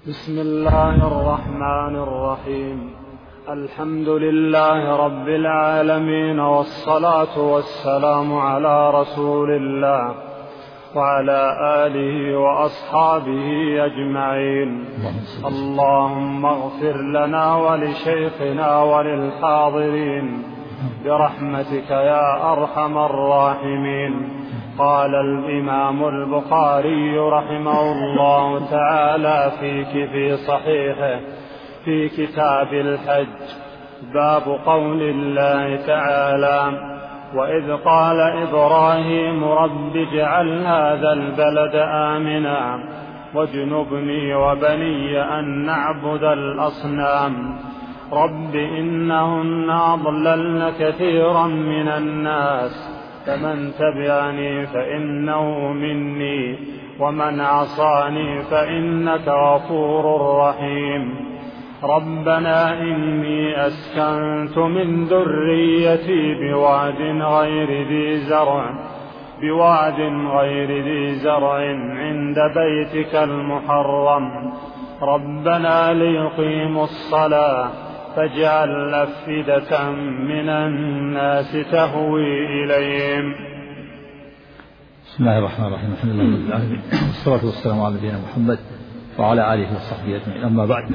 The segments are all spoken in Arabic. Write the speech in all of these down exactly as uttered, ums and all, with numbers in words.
بسم الله الرحمن الرحيم. الحمد لله رب العالمين، والصلاة والسلام على رسول الله وعلى آله وأصحابه أجمعين. اللهم اغفر لنا ولشيخنا وللحاضرين برحمتك يا أرحم الراحمين. قال الإمام البخاري رحمه الله تعالى في في صحيحه في كتاب الحج: باب قول الله تعالى: وإذ قال إبراهيم رب اجعل هذا البلد آمنا واجنبني وبني أن نعبد الأصنام. رب إنهن أضللن كثيرا من الناس، فمن تبعني فإنه مني ومن عصاني فإنك غفور رحيم. ربنا إني أسكنت من ذريتي بواد غير ذي زرع بواد غير ذي زرع عند بيتك المحرم، ربنا ليقيموا الصلاة فاجعل أفئدة من الناس تهوي إليهم. بسم الله الرحمن الرحيم. الحمد لله رب العالمين، والصلاة والسلام على نبينا محمد وعلى آله وصحبه أجمعين. أما بعد،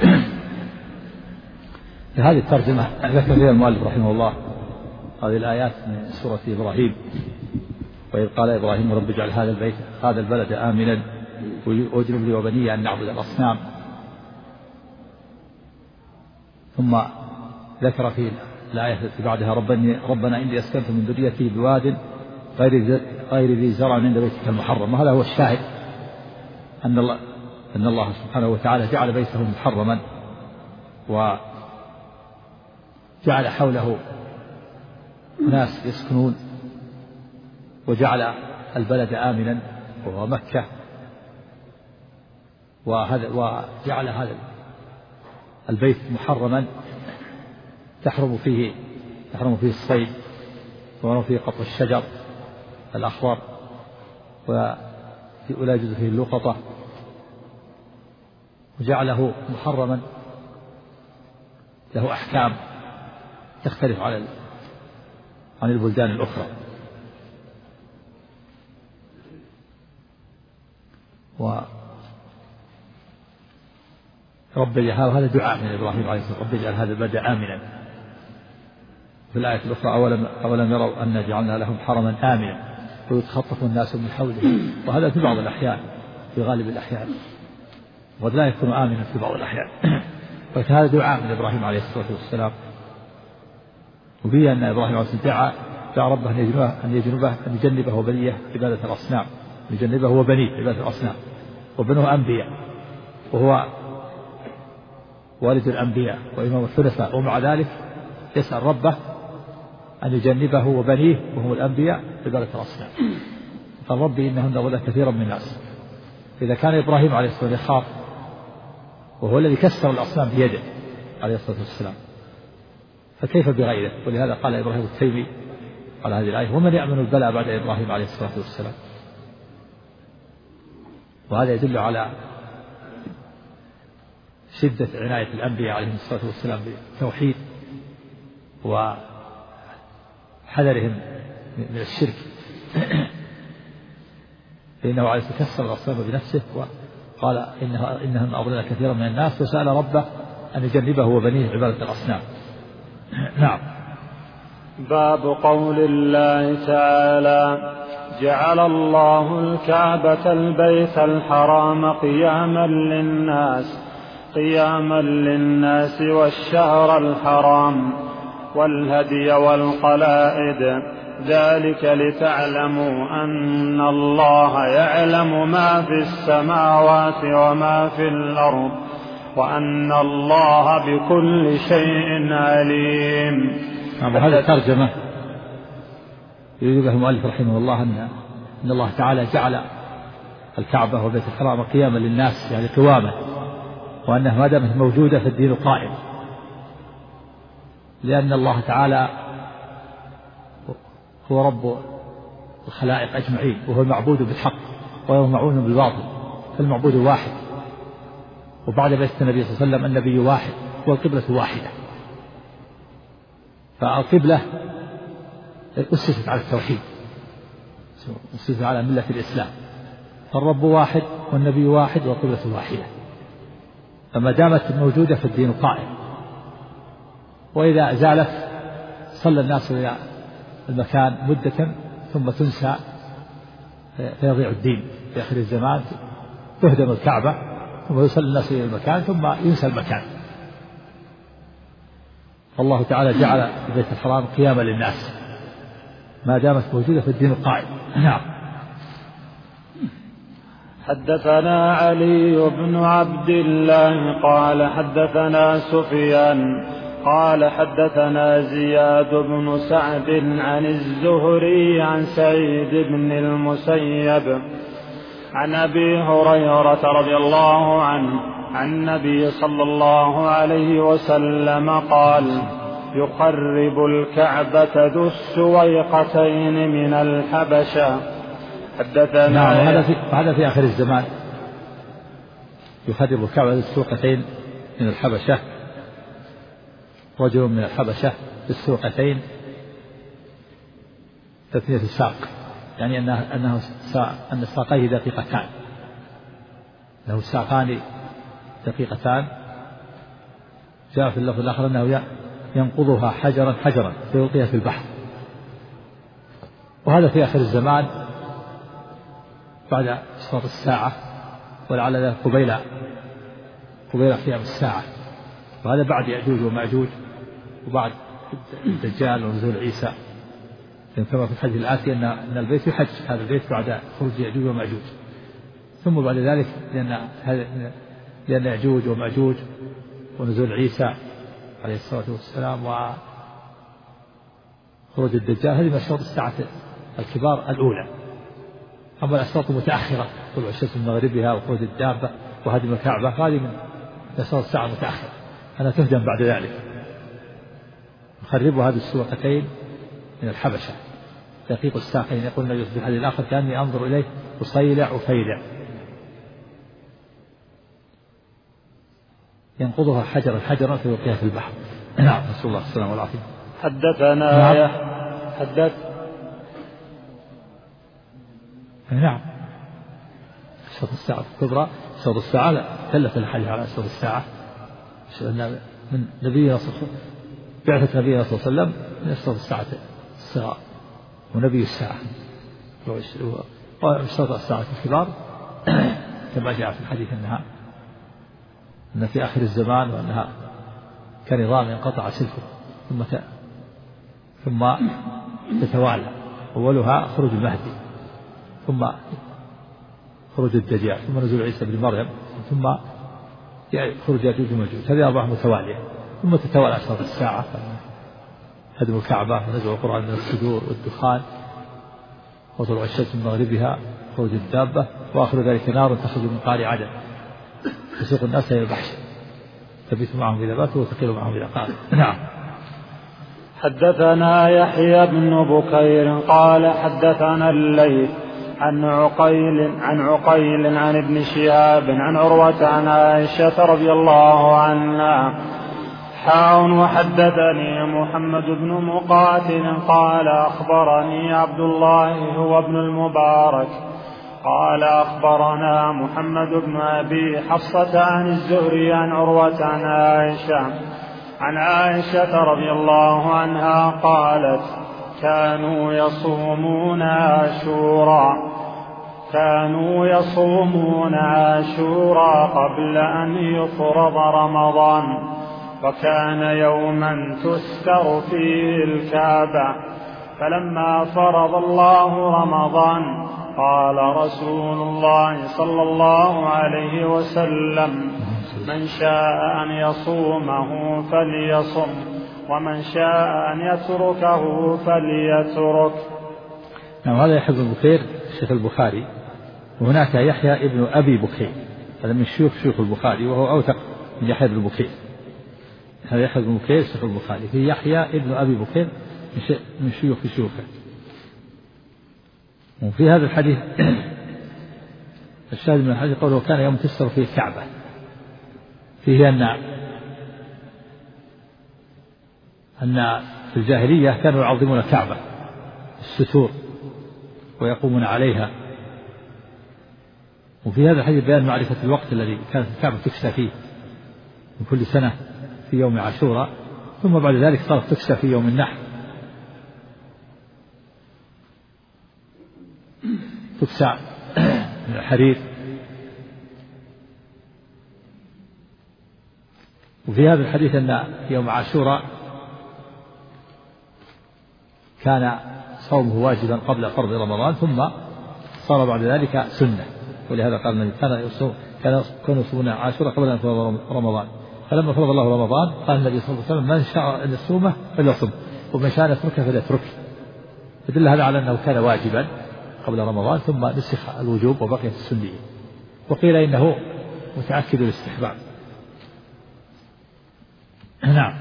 هذه الترجمة ذكر فيها المؤلف رحمه الله هذه الآيات من سورة إبراهيم: وإذ قال إبراهيم رب اجعل هذا البيت هذا البلد آمنا واجنب لي وبني أن نعبد الأصنام. ثم ذكر في الآية التي بعدها: ربنا إني أسكنت من ذريتي بواد غير غير ذي زرع عند بيتك المحرم. وهذا هو الشاهد، أن الله أن الله سبحانه وتعالى جعل بيته محرما وجعل حوله ناس يسكنون، وجعل البلد آمنا وهو مكة، وهذا وجعل هذا البيت محرما تحرم فيه تحرم فيه الصيد ويحرم فيه قطع الشجر الأخضر ولا يجوز فيه اللقطة، وجعله محرما له أحكام تختلف عن عن البلدان الأخرى. و رب اجعل هذا دعاء من إبراهيم عليه السلام: رب اجعل هذا البلد آمنا. في الآية الأخرى: أولم, أولم يروا أن جعلنا لهم حرما آمنا ويتخطف الناس من حولهم. وهذا في بعض الأحيان، في غالب الأحيان، وقد لا يكون آمنا في بعض الأحيان. فهذا دعاء من إبراهيم عليه الصلاة والسلام. وفيه أن إبراهيم عليه السلام دعا دعا ربه أن يجنبه أن يجنبه أن يجنبه وبنيه عبادة الأصنام، يجنبه وبنيه عبادة الأصنام. وبنوه أنبياء، وهو والد الأنبياء وإمام الحنفاء، ومع ذلك يسأل ربه أن يجنبه وبنيه وهم الأنبياء عبادة الأصنام. فالرب إنهن ضل كثيرا من الناس. إذا كان إبراهيم عليه الصلاة والسلام يخاف، وهو الذي كسر الأصنام بيده عليه الصلاة والسلام، فكيف بغيره؟ ولهذا قال إبراهيم التيمي على هذه الآية: ومن يأمن البلاء بعد إبراهيم عليه الصلاة والسلام. وهذا يدل على شدة عناية الأنبياء عليهم الصلاة والسلام بالتوحيد وحذرهم من الشرك. فإنه عليه الصلاة والسلام كسر الأصنام بنفسه وقال إنها إنهم أضلل كثيرا من الناس، وسأل ربه أن يجنبه وبنيه عبادة الأصنام. نعم. باب قول الله تعالى: جعل الله الكعبة البيت الحرام قياما للناس قياما للناس والشهر الحرام والهدي والقلائد، ذلك لتعلموا أن الله يعلم ما في السماوات وما في الأرض وأن الله بكل شيء عليم. هذه الترجمة يريد بها المؤلف رحمه الله أن أن الله تعالى جعل الكعبة وبيت الحرام قياما للناس، يعني قواما، وأنها ما دامت موجودة في الدين القائم، لأن الله تعالى هو رب الخلائق أجمعين، وهو المعبود بالحق وهو معون بالباطل، فالمعبود واحد. وبعد بعثة النبي صلى الله عليه وسلم النبي واحد والقبلة واحدة، فالقبلة أسست على التوحيد، أسست على ملة الإسلام، فالرب واحد والنبي واحد والقبلة واحدة، فما دامت موجودة في الدين قائم. وإذا زالت صلى الناس إلى المكان مدة ثم تنسى فيضيع الدين في آخر الزمان، تهدم الكعبة ثم يصلي الناس إلى المكان ثم ينسى المكان. الله تعالى جعل البيت الحرام قياما للناس ما دامت موجودة في الدين القائم. نعم. حدثنا علي بن عبد الله قال حدثنا سفيان قال حدثنا زياد بن سعد عن الزهري عن سعيد بن المسيب عن أبي هريرة رضي الله عنه عن النبي صلى الله عليه وسلم قال: يخرب الكعبة ذو السويقتين من الحبشة. حدثنا نعم. هذا في هذا في آخر الزمان، يخرب الكعبة ذو السويقتين من الحبشة، رجل من الحبشة بالسوقتين تثنية الساق، يعني أنه أنه أن ساقيه دقيقتان، له ساقان دقيقتان. جاء في اللفظ الآخر أنه ينقضها حجرا حجرا فيلقيها في البحر. وهذا في آخر الزمان بعد إشراط الساعة، ولعل ذلك قبيل قبيل قيام الساعة، وهذا بعد يأجوج ومأجوج وبعد الدجال ونزول عيسى، كما في الحديث الآتي أن أن البيت يحج هذا البيت بعد خروج يأجوج ومأجوج، ثم بعد ذلك لأن لأن يأجوج ومأجوج ونزول عيسى عليه الصلاة والسلام وخروج الدجال، هذه من أشراط الساعة الكبار الأولى. أما الأشراط المتأخرة طلوع الشمس من مغربها وخروج الدابة وهدم الكعبة هذه من أشراط الساعة المتأخرة، أنا تهدم بعد ذلك. يخربوا هذه السوقتين من الحبشة دقيق الساقين، يقول النبي في الحديث الآخر: كأني أنظر إليه أصيلع وفيلع، ينقضها حجرا حجرا فيلقيها في البحر. نعم. نسأل الله السلامة والعافية. حدثنا يا حدث نعم. أشراط الساعة الكبرى، أشراط الساعة لا كلف الحديث على أشراط الساعة من نبينا صلى الله عليه وسلم، بعثة نبينا صلى الله عليه وسلم من أشراط الساعة الصغار ونبي الساعة وأشراط الساعة الكبار كما جاء في الحديث أنها أن في آخر الزمان وأنها كنظام ينقطع سلكه ثم ثم تتوالى، أولها خروج المهدي ثم خروج الدجال ثم نزول عيسى بن مريم ثم خروج يأجوج ومأجوج، هذه أربعة متوالية، ثم تتوالى أشراط الساعة: هدم الكعبة ونزع القرآن من الصدور والدخان وطلوع الشمس من مغربها خروج الدابة، وآخر ذلك نار تخرج من قعر عدن تسوق الناس إلى البحر تبيت معهم إذا باتوا وتقيل معهم إذا قالوا. نعم. حدثنا يحيى بن بكير قال حدثنا الليث عن عقيل عن عقيل عن ابن شهاب عن عروة عن عائشة رضي الله عنها حاء وحدثني محمد بن مقاتل قال أخبرني عبد الله هو ابن المبارك قال أخبرنا محمد بن أبي حفصة عن الزهري عن عروة عن عائشة عن عائشة رضي الله عنها قالت: كانوا يصومون عاشورا كانوا يصومون عاشورا قبل أن يفرض رمضان، وكان يوما تستر فيه الكعبة، فلما فرض الله رمضان قال رسول الله صلى الله عليه وسلم: من شاء أن يصومه فليصم، ومن شاء أن يتركه فليترك. نعم. هذا يحيى بن بكير شيخ البخاري، وهناك يحيى ابن أبي بكير، هذا من شيوخ شيوخ البخاري وهو أوثق من يحيى بن بكير. هذا يحيى بن بكير شيخ البخاري، في يحيى ابن أبي بكير من شيوخ شيوخه. وفي هذا الحديث الشاهد من الحديث قوله: كان يوم تستر فيه الكعبة، فيه أن أن في الجاهلية كانوا يعظمون الكعبة الستور ويقومون عليها. وفي هذا الحديث بيان معرفة الوقت الذي كانت الكعبة تكسى فيه من كل سنة في يوم عاشوراء، ثم بعد ذلك صارت تكسى في يوم النحر، تكسى من الحرير. وفي هذا الحديث أن يوم عاشوراء كان صومه واجبا قبل فرض رمضان، ثم صار بعد ذلك سنة، ولهذا قال النبي كان يصوم كان كانوا يصومون عاشوراء قبل أن يفرض رمضان، فلما فرض الله رمضان قال النبي صلى الله عليه وسلم من شاء أن يصومه فليصم ومن شاء أن يتركه فليتركه، فدل هذا على أنه كان واجبا قبل رمضان ثم نسخ الوجوب وبقيت السنية، وقيل إنه متأكد الاستحباب. نعم.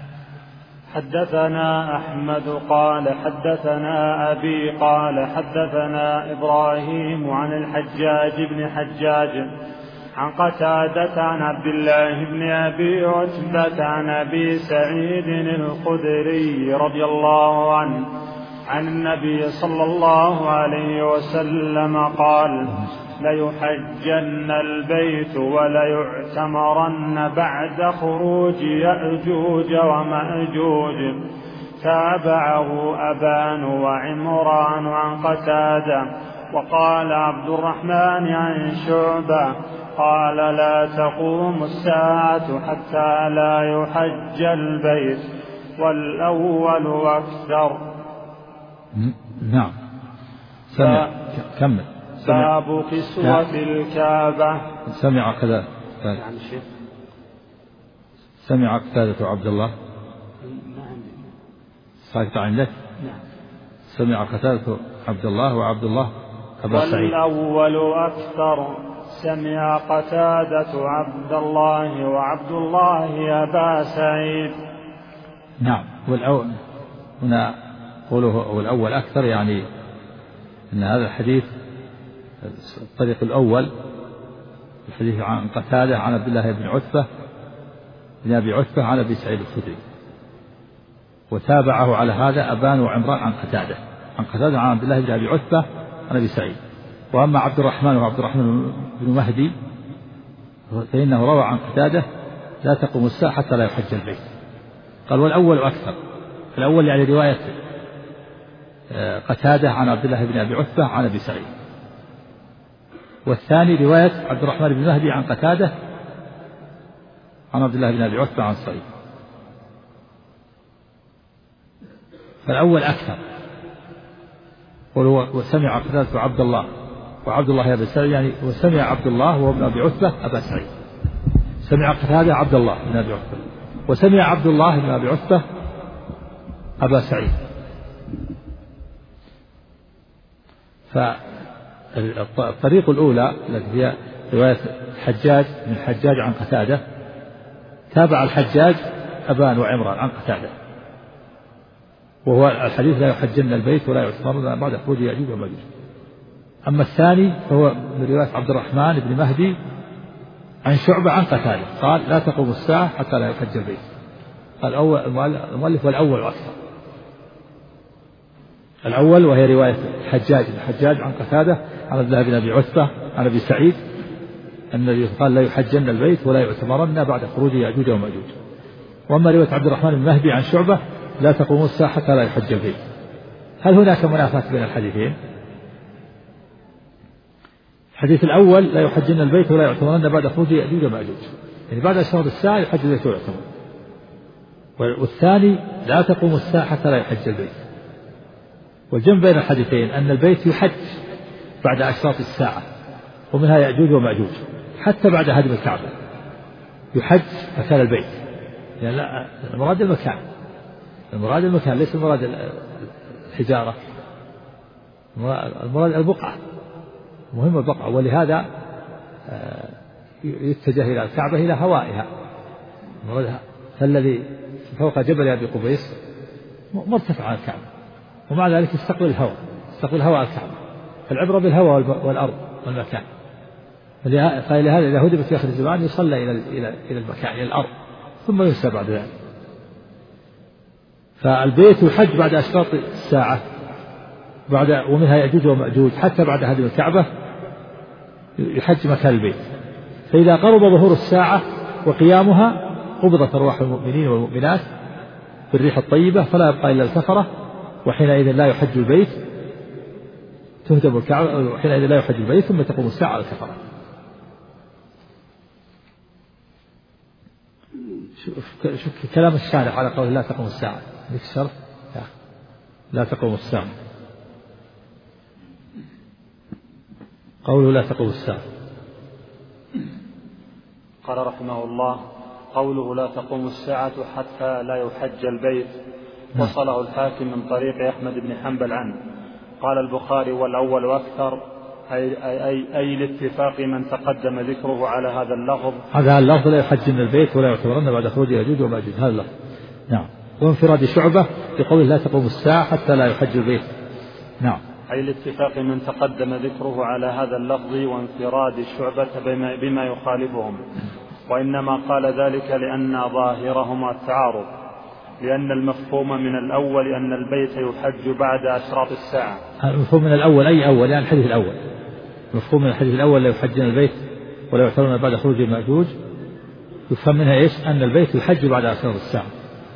حدثنا أحمد قال حدثنا أبي قال حدثنا إبراهيم عن الحجاج بن حجاج عن قتادة عن عبد الله بن أبي عتبة عن أبي سعيد الخدري رضي الله عنه عن النبي صلى الله عليه وسلم قال ليحجن البيت وليعتمرن بعد خروج يأجوج ومأجوج. تابعه أبان وعمران عن قتادة. وقال عبد الرحمن عن شعبة قال لا تقوم الساعة حتى لا يحج البيت والأول أكثر. نعم. سمع كمل. باب كسوة الكعبة. سمع كذا سمع قتادة عبد الله ساكت عندك. سمع قتادة عبد الله وعبد الله أبا سعيد. والأول أكثر. سمع قتادة عبد الله وعبد الله أبا سعيد. نعم. والأول هنا قوله والأول أكثر يعني أن هذا الحديث الطريق الأول الحديث عن قتادة عن عبد الله بن عتبة بن أبي عتبة عن أبي سعيد الخدري، وتابعه على هذا أبان وعمران عن قتادة عن قتادة عن عبد الله بن أبي عتبة عن أبي سعيد. وأما عبد الرحمن وعبد الرحمن بن مهدي فإنه روى عن قتادة لا تقوم الساعة حتى لا يحج البيت. قال والأول أكثر. الأول يعني رواية قتادة عن عبد الله بن أبي عتبة عن أبي سعيد، والثاني رواية عبد الرحمن بن مهدي عن قتادة عن عبد الله بن أبي عتبة عن سعيد. فالأول أكثر. وسمع قتادة عبد الله وعبد الله أبا سعيد يعني وسمع عبد الله وابن أبي عتبة أبا سعيد. سمع قتادة عبد الله بن أبي عتبة وسمع عبد الله بن أبي عتبة أبا سعيد. فالطريق الأولى التي هي رواية الحجاج من الحجاج عن قتادة تابع الحجاج أبان وعمران عن قتادة، وهو الحديث لا يحجن البيت ولا يعتمرن بعد خروج يأجوج ومأجوج. أما الثاني فهو من رواية عبد الرحمن بن مهدي عن شعبة عن قتادة قال لا تقوم الساعة حتى لا يحج البيت. قال المؤلف والأول أكثر. الأول وهي رواية الحجاج الحجاج عن قتادة عن عبد الله بن أبي عتبة عن أبي سعيد أن النبي قال لا يحجن البيت ولا يعتمرن بعد خروج يأجوج ومأجوج. وأما رواية عبد الرحمن بن مهدي عن شعبة لا تقوم الساعة حتى لا يحج البيت. هل هناك منافاة بين الحديثين؟ الحديث الأول لا يحجن البيت ولا يعتمرن بعد خروج يأجوج ومأجوج، يعني بعد أشهر الساعة يحج البيت ويعتمر. والثاني لا تقوم الساعة حتى لا يحج البيت. والجمع بين الحديثين أن البيت يحج بعد أشراط الساعة ومنها يأجوج ومأجوج حتى بعد هدم الكعبة يحج مكان البيت، يعني لا المراد المكان المراد المكان ليس المراد الحجارة، المراد البقعة، مهم البقعة. ولهذا يتجه إلى الكعبة إلى هوائها، فالذي فوق جبل أبي قبيس مرتفع عن الكعبة ومع ذلك يستقبل الهواء يستقبل هواء الكعبة. فالعبرة بالهواء والأرض والمكان. فلهذا إذا هدمت في آخر الزمان يصلى إلى إلى إلى المكان إلى الأرض ثم ينسى بعد ذلك. فالبيت يحج بعد أشراط الساعة بعد ومنها يأجوج ومأجوج حتى بعد هدم الكعبة يحج مكان البيت. فإذا قرب ظهور الساعة وقيامها قبضت أرواح المؤمنين والمؤمنات بالريح الطيبة فلا يبقى إلا الكفرة، وحينئذ لا يحج البيت تهدم الكعبة، وحينئذ لا يحج البيت ثم تقوم الساعة على الكفرة. شوف كلام الشارع على قول لا تقوم الساعة، ذيك الشرط لا تقوم الساعة، قوله لا تقوم الساعة. قال رحمه الله قوله لا تقوم الساعة حتى لا يحج البيت وصله الحاكم من طريق أحمد بن حنبل عنه. قال البخاري والأول أكثر أي, أي, أي لاتفاق من تقدم ذكره على هذا اللفظ. هذا اللفظ لا يحج من البيت ولا يعتبرن بعد خروج يأجوج ومأجوج، هذا اللفظ. نعم. وانفراد شعبة بقوله لا تقوم الساعة حتى لا يحج البيت. نعم. أي لاتفاق من تقدم ذكره على هذا اللفظ وانفراد الشعبة بما, بما يخالفهم، وإنما قال ذلك لأن ظاهرهما التعارض، لأن المفهوم من الأول أن البيت يحج بعد أشراط الساعة. المفهوم من الأول أي أول؟ يعني الحديث الأول، مفهوم من الحديث الأول لا يحجن البيت ولا يعتبرون بعد خروج المأجوج، يفهم منها إيش؟ أن البيت يحج بعد أشراط الساعة.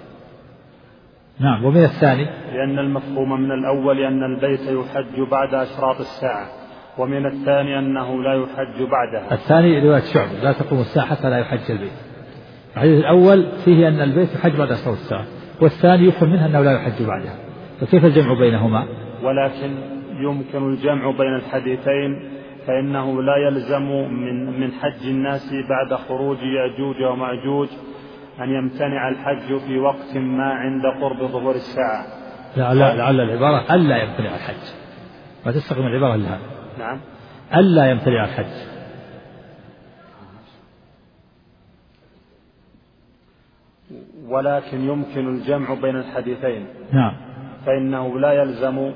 نعم. ومن الثاني لأن المفهوم من الأول أن البيت يحج بعد أشراط الساعة، ومن الثاني أنه لا يحج بعدها. الثاني رواية شعب لا تقوم الساعة حتى لا يحج البيت. الحديث الأول فيه أن البيت يحج بعد أشراط الساعة، والثاني يفهم منها أنه لا يحج بعدها، فكيف الجمع بينهما؟ ولكن يمكن الجمع بين الحديثين، فإنه لا يلزم من من حج الناس بعد خروج يأجوج ومأجوج أن يمتنع الحج في وقت ما عند قرب ظهور الساعة. لعل, لعل العبارة ألا يمتنع الحج، ما تستخدم العبارة لها. نعم. ألا يمتنع الحج. ولكن يمكن الجمع بين الحديثين. نعم. فإنه لا يلزم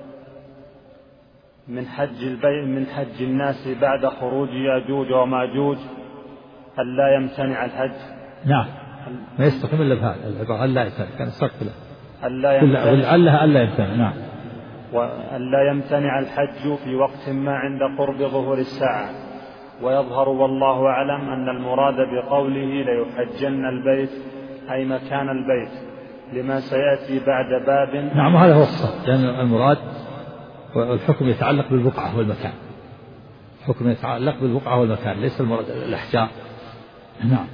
من حج البيت من حج الناس بعد خروج يأجوج وماجوج ألا يمتنع الحج. نعم. ما يستقيم إلا بهذا العبارة ألا يمتنع، كان الصرف له ألا يمتنع. ألا ألا يمتنع. نعم. وألا يمتنع الحج في وقت ما عند قرب ظهور الساعة. ويظهر والله أعلم أن المراد بقوله ليحجن البيت أي مكان البيت، لما سيأتي بعد باب. نعم. هذا هو الصح، لأن يعني المراد والحكم يتعلق بالبقعة والمكان، الحكم يتعلق بالبقعة والمكان ليس المراد الأحجار. نعم.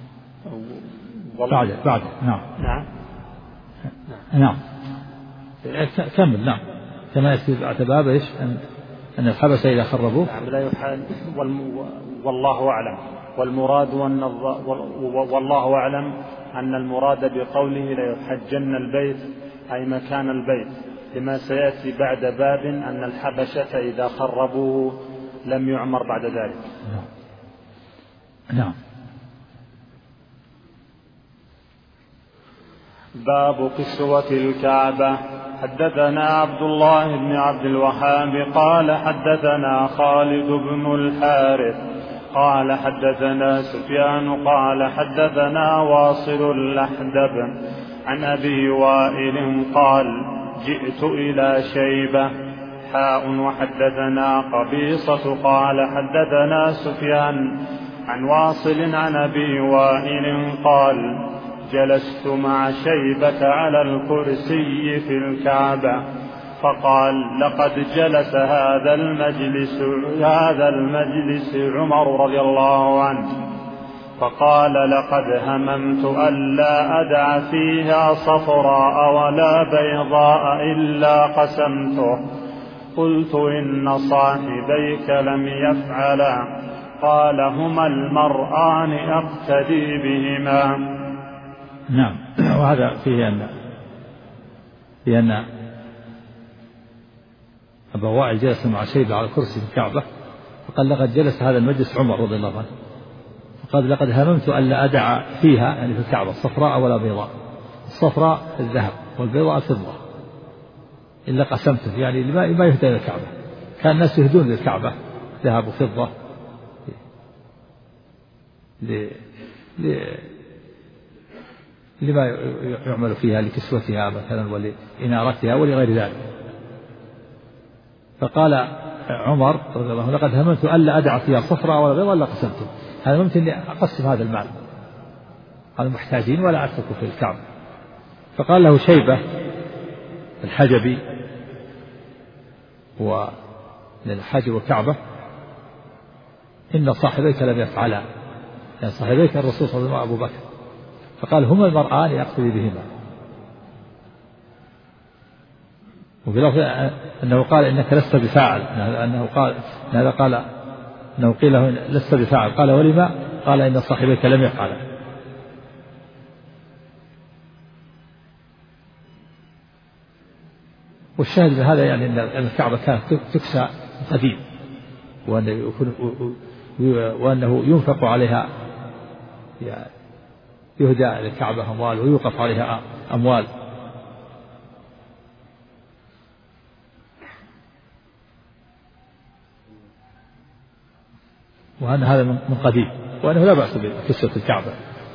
بعد بعد نعم. نعم. نعم. كمل. نعم. كما يأتي بعد باب إيش؟ أن أن الحبسة إذا خربوه. نعم. لا يحال والله أعلم. والمراد أن والله أعلم أن المراد بقوله ليحجن البيت أي مكان البيت، لما سيأتي بعد باب أن الحبشة إذا خربوه لم يعمر بعد ذلك. نعم. نعم. باب قسوة الكعبة. حدثنا عبد الله بن عبد الوهاب قال حدثنا خالد بن الحارث قال حدثنا سفيان قال حدثنا واصل الأحدب عن أبي وائل قال جئت إلى شيبة حاء وحدثنا قبيصة قال حدثنا سفيان عن واصل عن أبي وائل قال جلست مع شيبة على الكرسي في الكعبة فقال لقد جلس هذا المجلس هذا المجلس عمر رضي الله عنه، فقال لقد هممت ألا أدع فيها صفراء ولا بيضاء إلا قسمته. قلت إن صاحبيك لم يفعلا. قال هما المرآن أقتدي بهما. نعم. وهذا فيه أن فيه أن أبا وائل جلس مع شيبة على كرسي في الكعبة فقال لقد جلس هذا المجلس عمر رضي الله عنه، فقال لقد هممت ألا أدع فيها يعني في الكعبة صفراء ولا بيضاء، الصفراء الذهب والبيضاء الفضة إلا قسمته، يعني ما يهدى إلى الكعبة. كان الناس يهدون للكعبة ذهب وفضة لما يعمل فيها لكسوتها مثلا ولإنارتها ولغير ذلك. فقال عمر رضي الله عنه لقد هممت ألا أدع فيها صفراء ولا بيضاء إلا قسمته، هذا ممكن أني أقسم هذا المال على المحتاجين ولا أتركه في الكعبة. فقال له شيبة الحجبي، والحجب والكعبة إن صاحبيك لم يفعلا، يعني صاحبيك الرسول صلى الله عليه وسلم أبو بكر. فقال هما المرآن يقتدي بهما. وفي لفظ أنه قال إنك لست بفاعل، أنه قال هذا قال أنه قيل له لست بفاعل، قال ولما؟ قال إن صاحبيك لم يفعل. والشاهد من هذا يعني أن الكعبة كانت تكسى قديم، وأنه يكون وأنه ينفق عليها، يعني يهدى للكعبة أموال ويوقف عليها أموال. وأن هذا من قديم، وأنه لا بأس بكسوة الكعبة.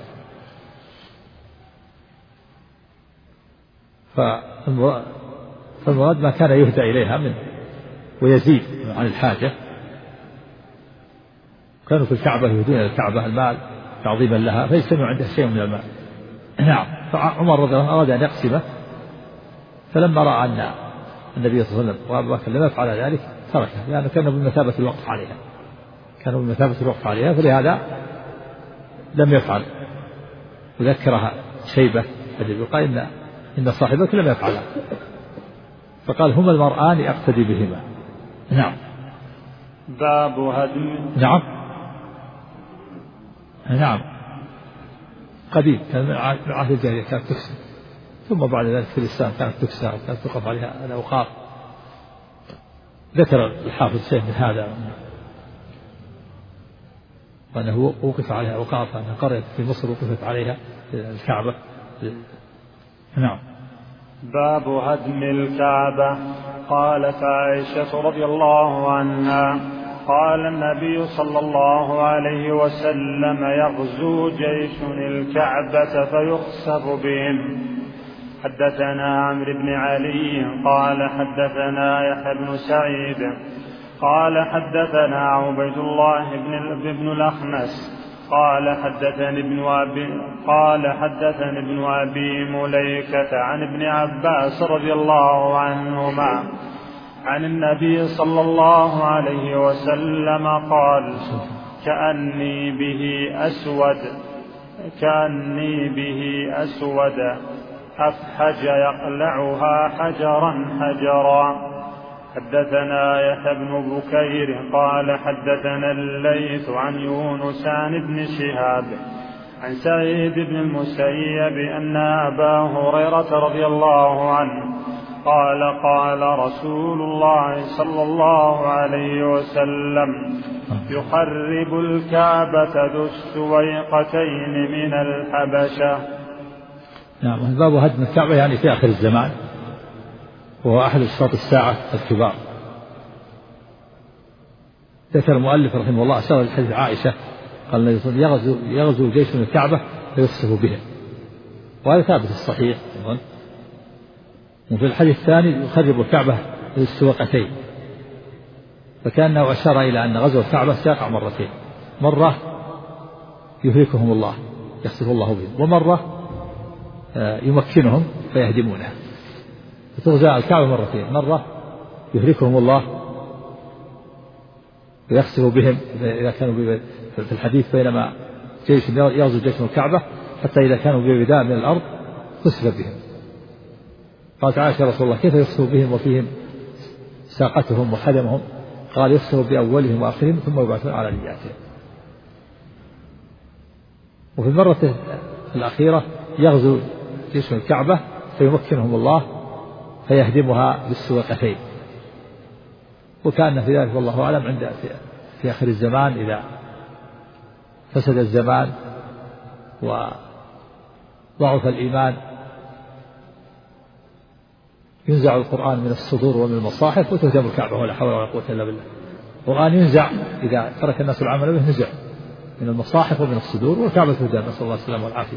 فالمراد ما كان يهدى إليها من ويزيد عن الحاجة. كانوا في الكعبة يهدون إلى الكعبة المال تعظيما لها، فيجتمع عنده شيء من المال. نعم. فعمر رضي الله عنه أراد أن يقسمه، فلما رأى أن النبي صلى الله عليه وسلم وأبو بكر لم يفعل ذلك تركه، لأنه كان بمثابة الوقف عليها، كانوا بمثابة الوقف عليها، فلهذا لم يفعل. وذكرها شيبة الذي يقال إن إن صاحبك لم يفعل، فقال هما المرآن أقتدي بهما. نعم. باب هدم. نعم نعم قديم، كان من عهد الجاهلية كانت تكسى، ثم بعد ذلك في الإسلام كانت تكسى وكانت تقف عليها الأوقاف. ذكر الحافظ شيء من هذا، وأنه وقف عليها أوقاف، أنها قرية في مصر وقفت عليها الكعبة. نعم. باب هدم الكعبة. قالت عائشة رضي الله عنها قال النبي صلى الله عليه وسلم يغزو جيش الكعبة فيخسف بهم. حدثنا عمرو بن علي قال حدثنا يحيى بن سعيد قال حدثنا عبيد الله بن بن الأخنس قال حدثني ابن أبي قال حدثني ابن أبي مليكة عن ابن عباس رضي الله عنهما عن النبي صلى الله عليه وسلم قال كأني به أسود كأني به أسود أفحج يقلعها حجرا حجرا. حدثنا يحيى بن بكير قال حدثنا الليث عن يونس عن ابن شهاب عن سعيد بن المسيب أن أبا هريرة رضي الله عنه قال قال رسول الله صلى الله عليه وسلم يخرب الكعبة ذو السويقتين من الحبشة. نعم. باب هدم الكعبة يعني في آخر الزمان، وهو أحد أشراط الساعة الكبار. ذكر المؤلف رحمه الله أشار الحديث عائشة قال يغزو, يغزو جيش من الكعبة فيخسف بهم، وهذا ثابت الصحيح. وفي الحديث الثاني يخرب الكعبة بالسوقتين، فكأنه أشار إلى أن غزو الكعبة سيقع مرتين، مرة يهلكهم الله يخسف الله بهم، ومرة يمكنهم فيهدمونها. فتغزى الكعبة مرتين، مرة يهلكهم الله ويخسف بهم إذا كانوا في الحديث بينما جيش يغزو جيش من الكعبة حتى إذا كانوا ببداء من الأرض خسف بهم. قالت عائشة رسول الله كيف يخسف بهم وفيهم ساقتهم وخدمهم؟ قال يخسف بأولهم وآخرهم ثم يبعثون على نياتهم. وفي المرة الأخيرة يغزو جيش من الكعبة فيمكنهم الله فيهدمها بالسوقتين. وكان في ذلك والله أعلم عند في آخر الزمان إذا فسد الزمان وضعف الإيمان ينزع القرآن من الصدور ومن المصاحف وتهدم الكعبة ولا حول ولا قوة إلا بالله. القرآن ينزع إذا ترك الناس العمل به، نزع من المصاحف ومن الصدور، والكعبة تهدم، نسأل الله السلامة والعافية.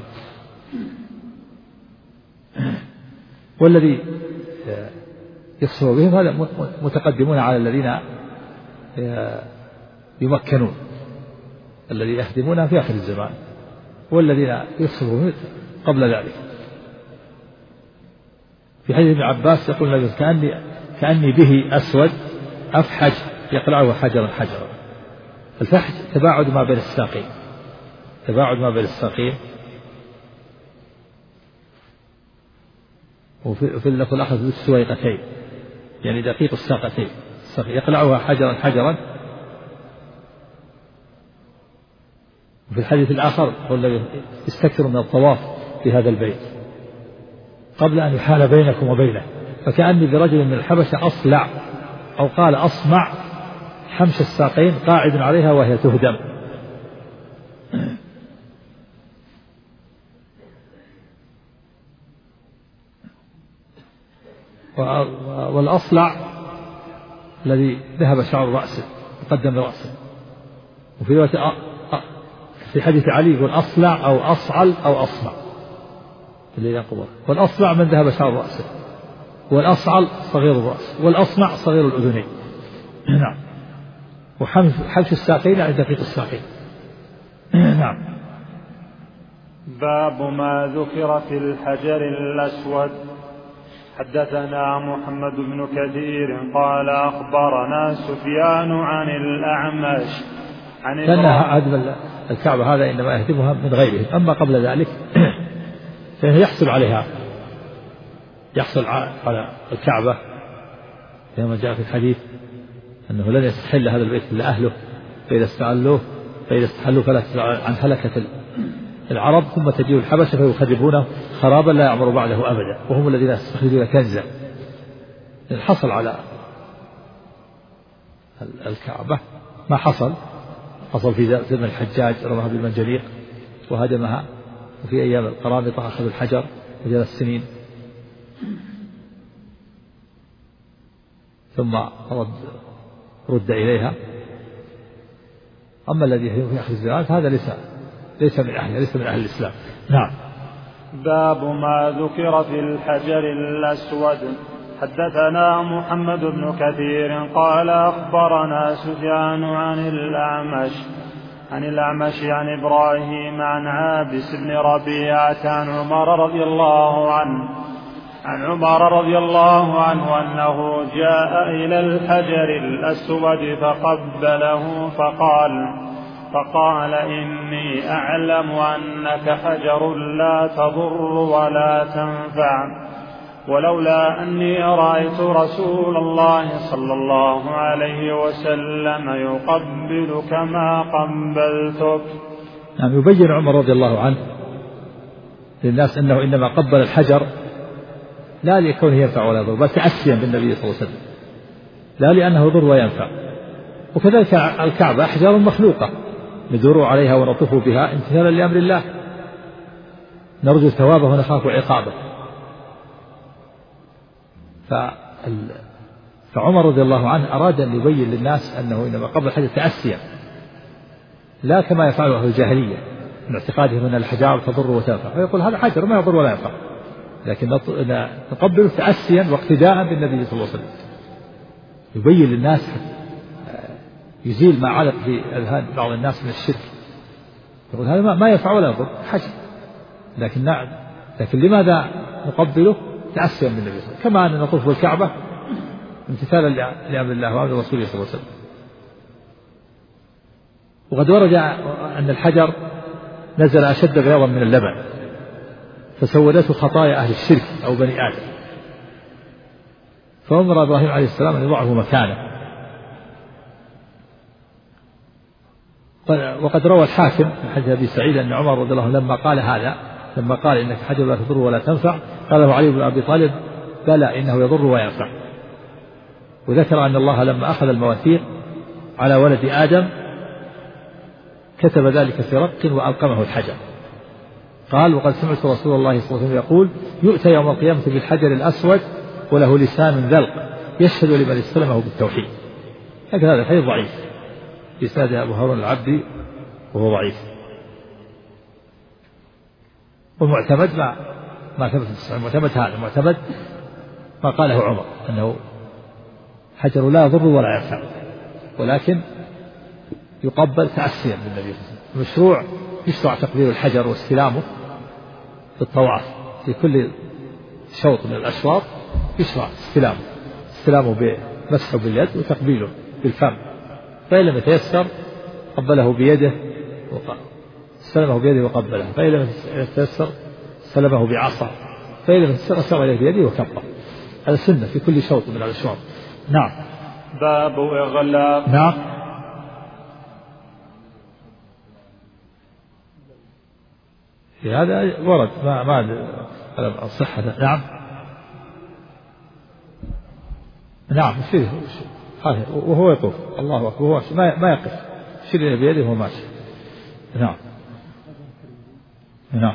والذي يصفر بهم هذا متقدمون على الذين يمكنون، الذي يخدمونها في آخر الزمان، والذين يصفرون قبل ذلك. في حديث ابن عباس يقول النبي كأني, كأني به أسود أفحج يقلعه حجرا حجرا. الفحج تباعد ما بين الساقين، تباعد ما بين الساقين. وفي اللفظ الآخر بالسويقتين، يعني دقيق الساقتين، يقلعها حجرا حجرا. وفي الحديث الآخر قل استكثروا من الطواف في هذا البيت قبل أن يحال بينكم وبينه، فكأني برجل من الحبشة أصلع، أو قال أصمع حمش الساقين قاعد عليها وهي تهدم. والأصلع الذي ذهب شعر رأسه وقدم رأسه. وفي رواية في حديث علي يقول أصلع أو أصعل أو أصمع اللي ينقضه. والأصلع من ذهب شعر رأسه، والأصعل صغير الرأس، والأصمع صغير الأذنين. نعم. وحمش الساقين يعني دقيق الساقين. نعم. باب ما ذكر في الحجر الأسود. حدثنا محمد بن كثير قال أخبرنا سفيان عن الأعمش عن لأن هدم الكعبة هذا إنما يهدمها من غيره، أما قبل ذلك فإنه يحصل عليها، يحصل على الكعبة كما جاء في الحديث أنه لن يستحل هذا البيت إلا أهله، فإذا استحلوه فإذا استحلوا فلا عن هلكة العرب، ثم تجيء الحبشة فيخربونه خرابا لا يعمر بعده أبدا، وهم الذين يستخرجون كنزا. حصل على الكعبة ما حصل حصل في زمن الحجاج رماها بالمنجنيق وهدمها، وفي أيام القرامطة أخذ الحجر وجلس سنين ثم رد, رد إليها. أما الذي يهدم في آخر الزمان هذا ليس ليس من أهل ليس من أهل الإسلام. نعم. باب ما ذكر في الحجر الأسود. حدثنا محمد بن كثير قال أخبرنا سفيان عن الأعمش عن الأعمش عن إبراهيم عن عابس بن ربيعة عن عمر رضي الله عنه عن عمر رضي الله عنه أنه جاء إلى الحجر الأسود فقبله فقال فقال إني أعلم أنك حجر لا تضر ولا تنفع، ولولا أني رأيت رسول الله صلى الله عليه وسلم يقبلك ما قبلتك. نعم. يبين عمر رضي الله عنه للناس أنه إنما قبل الحجر لا لكونه ينفع ولا يضر، بل تأسيا بالنبي صلى الله عليه وسلم، لا لأنه يضر وينفع. وكذلك الكعبة أحجار مخلوقة ندور عليها ونطوف بها امتثالا لأمر الله، نرجو ثوابه ونخاف عقابه. فعمر رضي الله عنه أراد أن يبين للناس أنه إنما قبل الحجر تأسيا، لا كما يفعل أهل الجاهلية من اعتقادهم أن الحجار تضر وتنفع، فيقول هذا حجر ما يضر ولا ينفع، لكن نقبله تأسيا واقتداء بالنبي صلى الله عليه وسلم، يبين للناس يزيل ما علق في أذهان بعض الناس من الشرك، يقول هذا ما ينفع ولا يضر حجر، لكن نعم لكن لماذا نقبله تأسيا بالنبي صلى الله عليه وسلم، كما أن نطوف بالكعبة امتثالا لأمر الله وأمر رسوله صلى الله عليه وسلم. وقد ورد أن الحجر نزل أشد غيظا من اللبن فسودته خطايا أهل الشرك أو بني آدم، فأمر إبراهيم عليه السلام أن يضعه مكانه. وقد روى الحاكم من حديث أبي سعيد أن عمر رضي الله عنه لما قال هذا لما قال إنك حجر لا تضر ولا تنفع قال له علي بن أبي طالب بلى إنه يضر وينفع. وذكر أن الله لما أخذ المواثيق على ولد آدم كتب ذلك في رق وألقمه الحجر. قال وقد سمعت رسول الله صلى الله عليه وسلم يقول يؤتى يوم القيامة بالحجر الأسود وله لسان ذلق يشهد لمن استلمه بالتوحيد. لكن هذا الحديث ضعيف، إسناد أبو هارون العبدي وهو ضعيف. والمعتمد ما ما ثبت في الصحيح، المعتمد هذا المعتمد ما قاله عمر أنه حجر لا يضر ولا ينفع، ولكن يقبل تأسيا بالنبي. المشروع يشرع تقبيل الحجر واستلامه في الطواف، في كل شوط من الأشواط يشرع استلامه استلامه بمسحه باليد وتقبيله بالفم، فإن لم يتيسر قبله بيده استلمه بيده وقبله، فإن لم يتيسر استلمه بعصا، فإن لم يتيسر أشار إليه بيده وكبر. هذا سنة في كل شوط من الأشواط. نعم. باب إغلاق. نعم. في هذا ورد ما ما صحة. نعم. نعم فيه وهو يطوف الله أكبر وهو ما ما يقف يشير بيده وهو ماشي. نعم. نعم.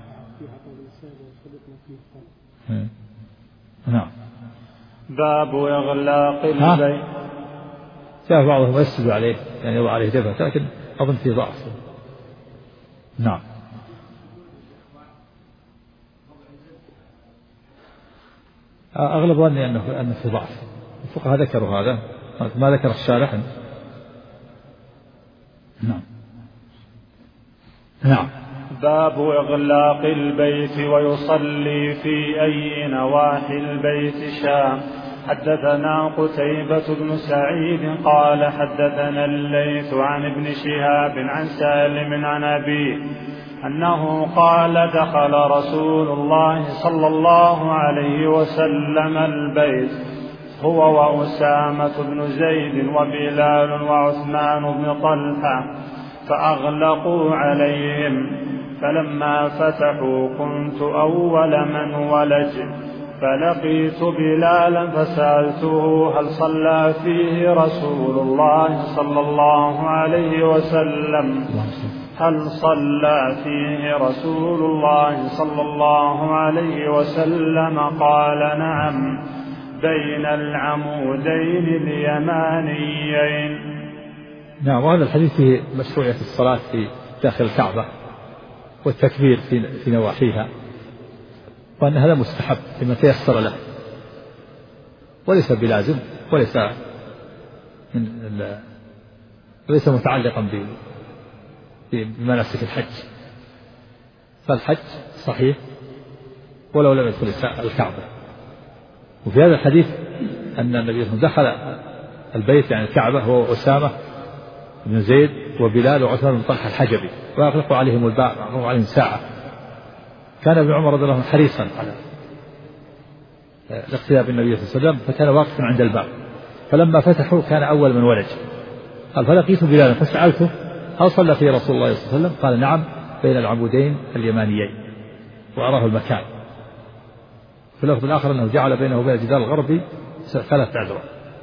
نعم. باب إغلاق البيت. جاء بعضهم يسجد عليه يعني يضع عليه جبهة، لكن أظن في ضعف. نعم. أغلب ظني أنه أنه في ضعف، الفقهاء ذكروا هذا ما ذكر الشارح. نعم. نعم. باب إغلاق البيت ويصلي في أي نواحي البيت شاء. حدثنا قتيبة بن سعيد قال حدثنا الليث عن ابن شهاب عن سالم عن أبيه أنه قال دخل رسول الله صلى الله عليه وسلم البيت هو وأسامة بن زيد وبلال وعثمان بن طلحة فأغلقوا عليهم، فلما فتحوا كنت أول من ولج، فلقيت بلالا فسألته هل صلى فيه رسول الله صلى الله عليه وسلم هل صلى فيه رسول الله صلى الله عليه وسلم قال نعم بين العمودين اليمانيين. نعم. وهذا الحديث فيه مشروعية الصلاة في داخل الكعبة والتكبير في في نواحيها، وأن هذا مستحب لما تيسر له، وليس بلازم وليس من وليس متعلقا بمناسك الحج، فالحج صحيح ولو لم يدخل الكعبة. وفي هذا الحديث أن النبي دخل البيت يعني الكعبة هو أسامة بن زيد وبلال وعثمان بن طلحة الحجبي، وأغلقوا عليهم الباب وأغلقوا عليهم ساعة. كان ابن عمر رضي الله عنه حريصا على الاقتداء بالنبي صلى الله عليه وسلم، فكان واقفا عند الباب، فلما فتحوا كان أول من ولج. قال فلقيت بلالا فسألته هل صلى فيه رسول الله صلى الله عليه وسلم قال نعم بين العمودين اليمانيين، وأراه المكان. في اللفظ الآخر أنه جعل بينه وبين الجدار الغربي ثلاث أذرع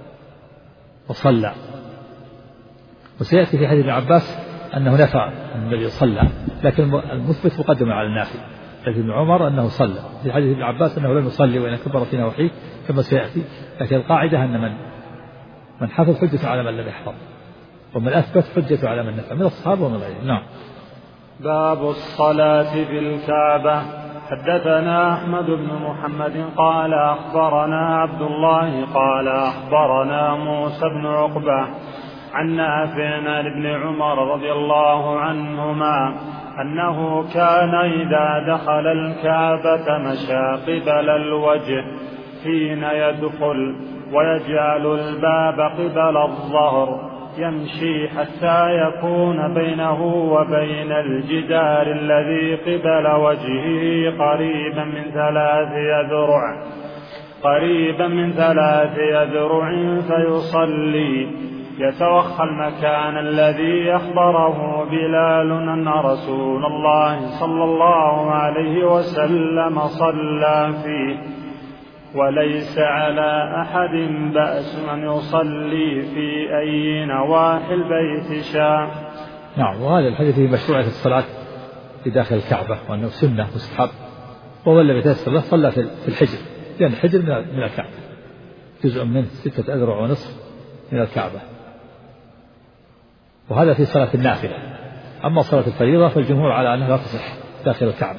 وصلى. وسيأتي في حديث ابن عباس أنه نفى أن النبي صلى، لكن المثبت مقدم على النافي. حديث ابن عمر أنه صلى، في حديث ابن عباس أنه لم يصلي وإن كبر في نواحيه كما سيأتي. لكن القاعدة أن من من حفظ حجة على من لم يحفظ، ومن أثبت حجة على من نفى من الصحابة ومن غيرهم. نعم. باب الصلاة بالكعبة. حدثنا أحمد بن محمد قال أخبرنا عبد الله قال أخبرنا موسى بن عقبة عن نافع عن ابن عمر رضي الله عنهما أنه كان إذا دخل الكعبة مشى قبل الوجه حين يدخل، ويجعل الباب قبل الظهر، يمشي حتى يكون بينه وبين الجدار الذي قبل وجهه قريبا من ثلاث أذرع قريبا من ثلاث أذرع فيصلي، يتوخى المكان الذي أخبره بلال أن رسول الله صلى الله عليه وسلم صلى فيه، وليس على أحد بأس أن يصلي في أي نواحي البيت شاء. نعم. وهذا الحديث في مشروعية الصلاة في داخل الكعبة، وأنه سنة مستحب، ومن لم يتيسر له صلى في الحجر، لأن الحجر من الكعبة جزء منه ستة أذرع ونصف من الكعبة، وهذا في صلاة النافلة. أما صلاة الفريضة فالجمهور على أنها لا تصح داخل الكعبة،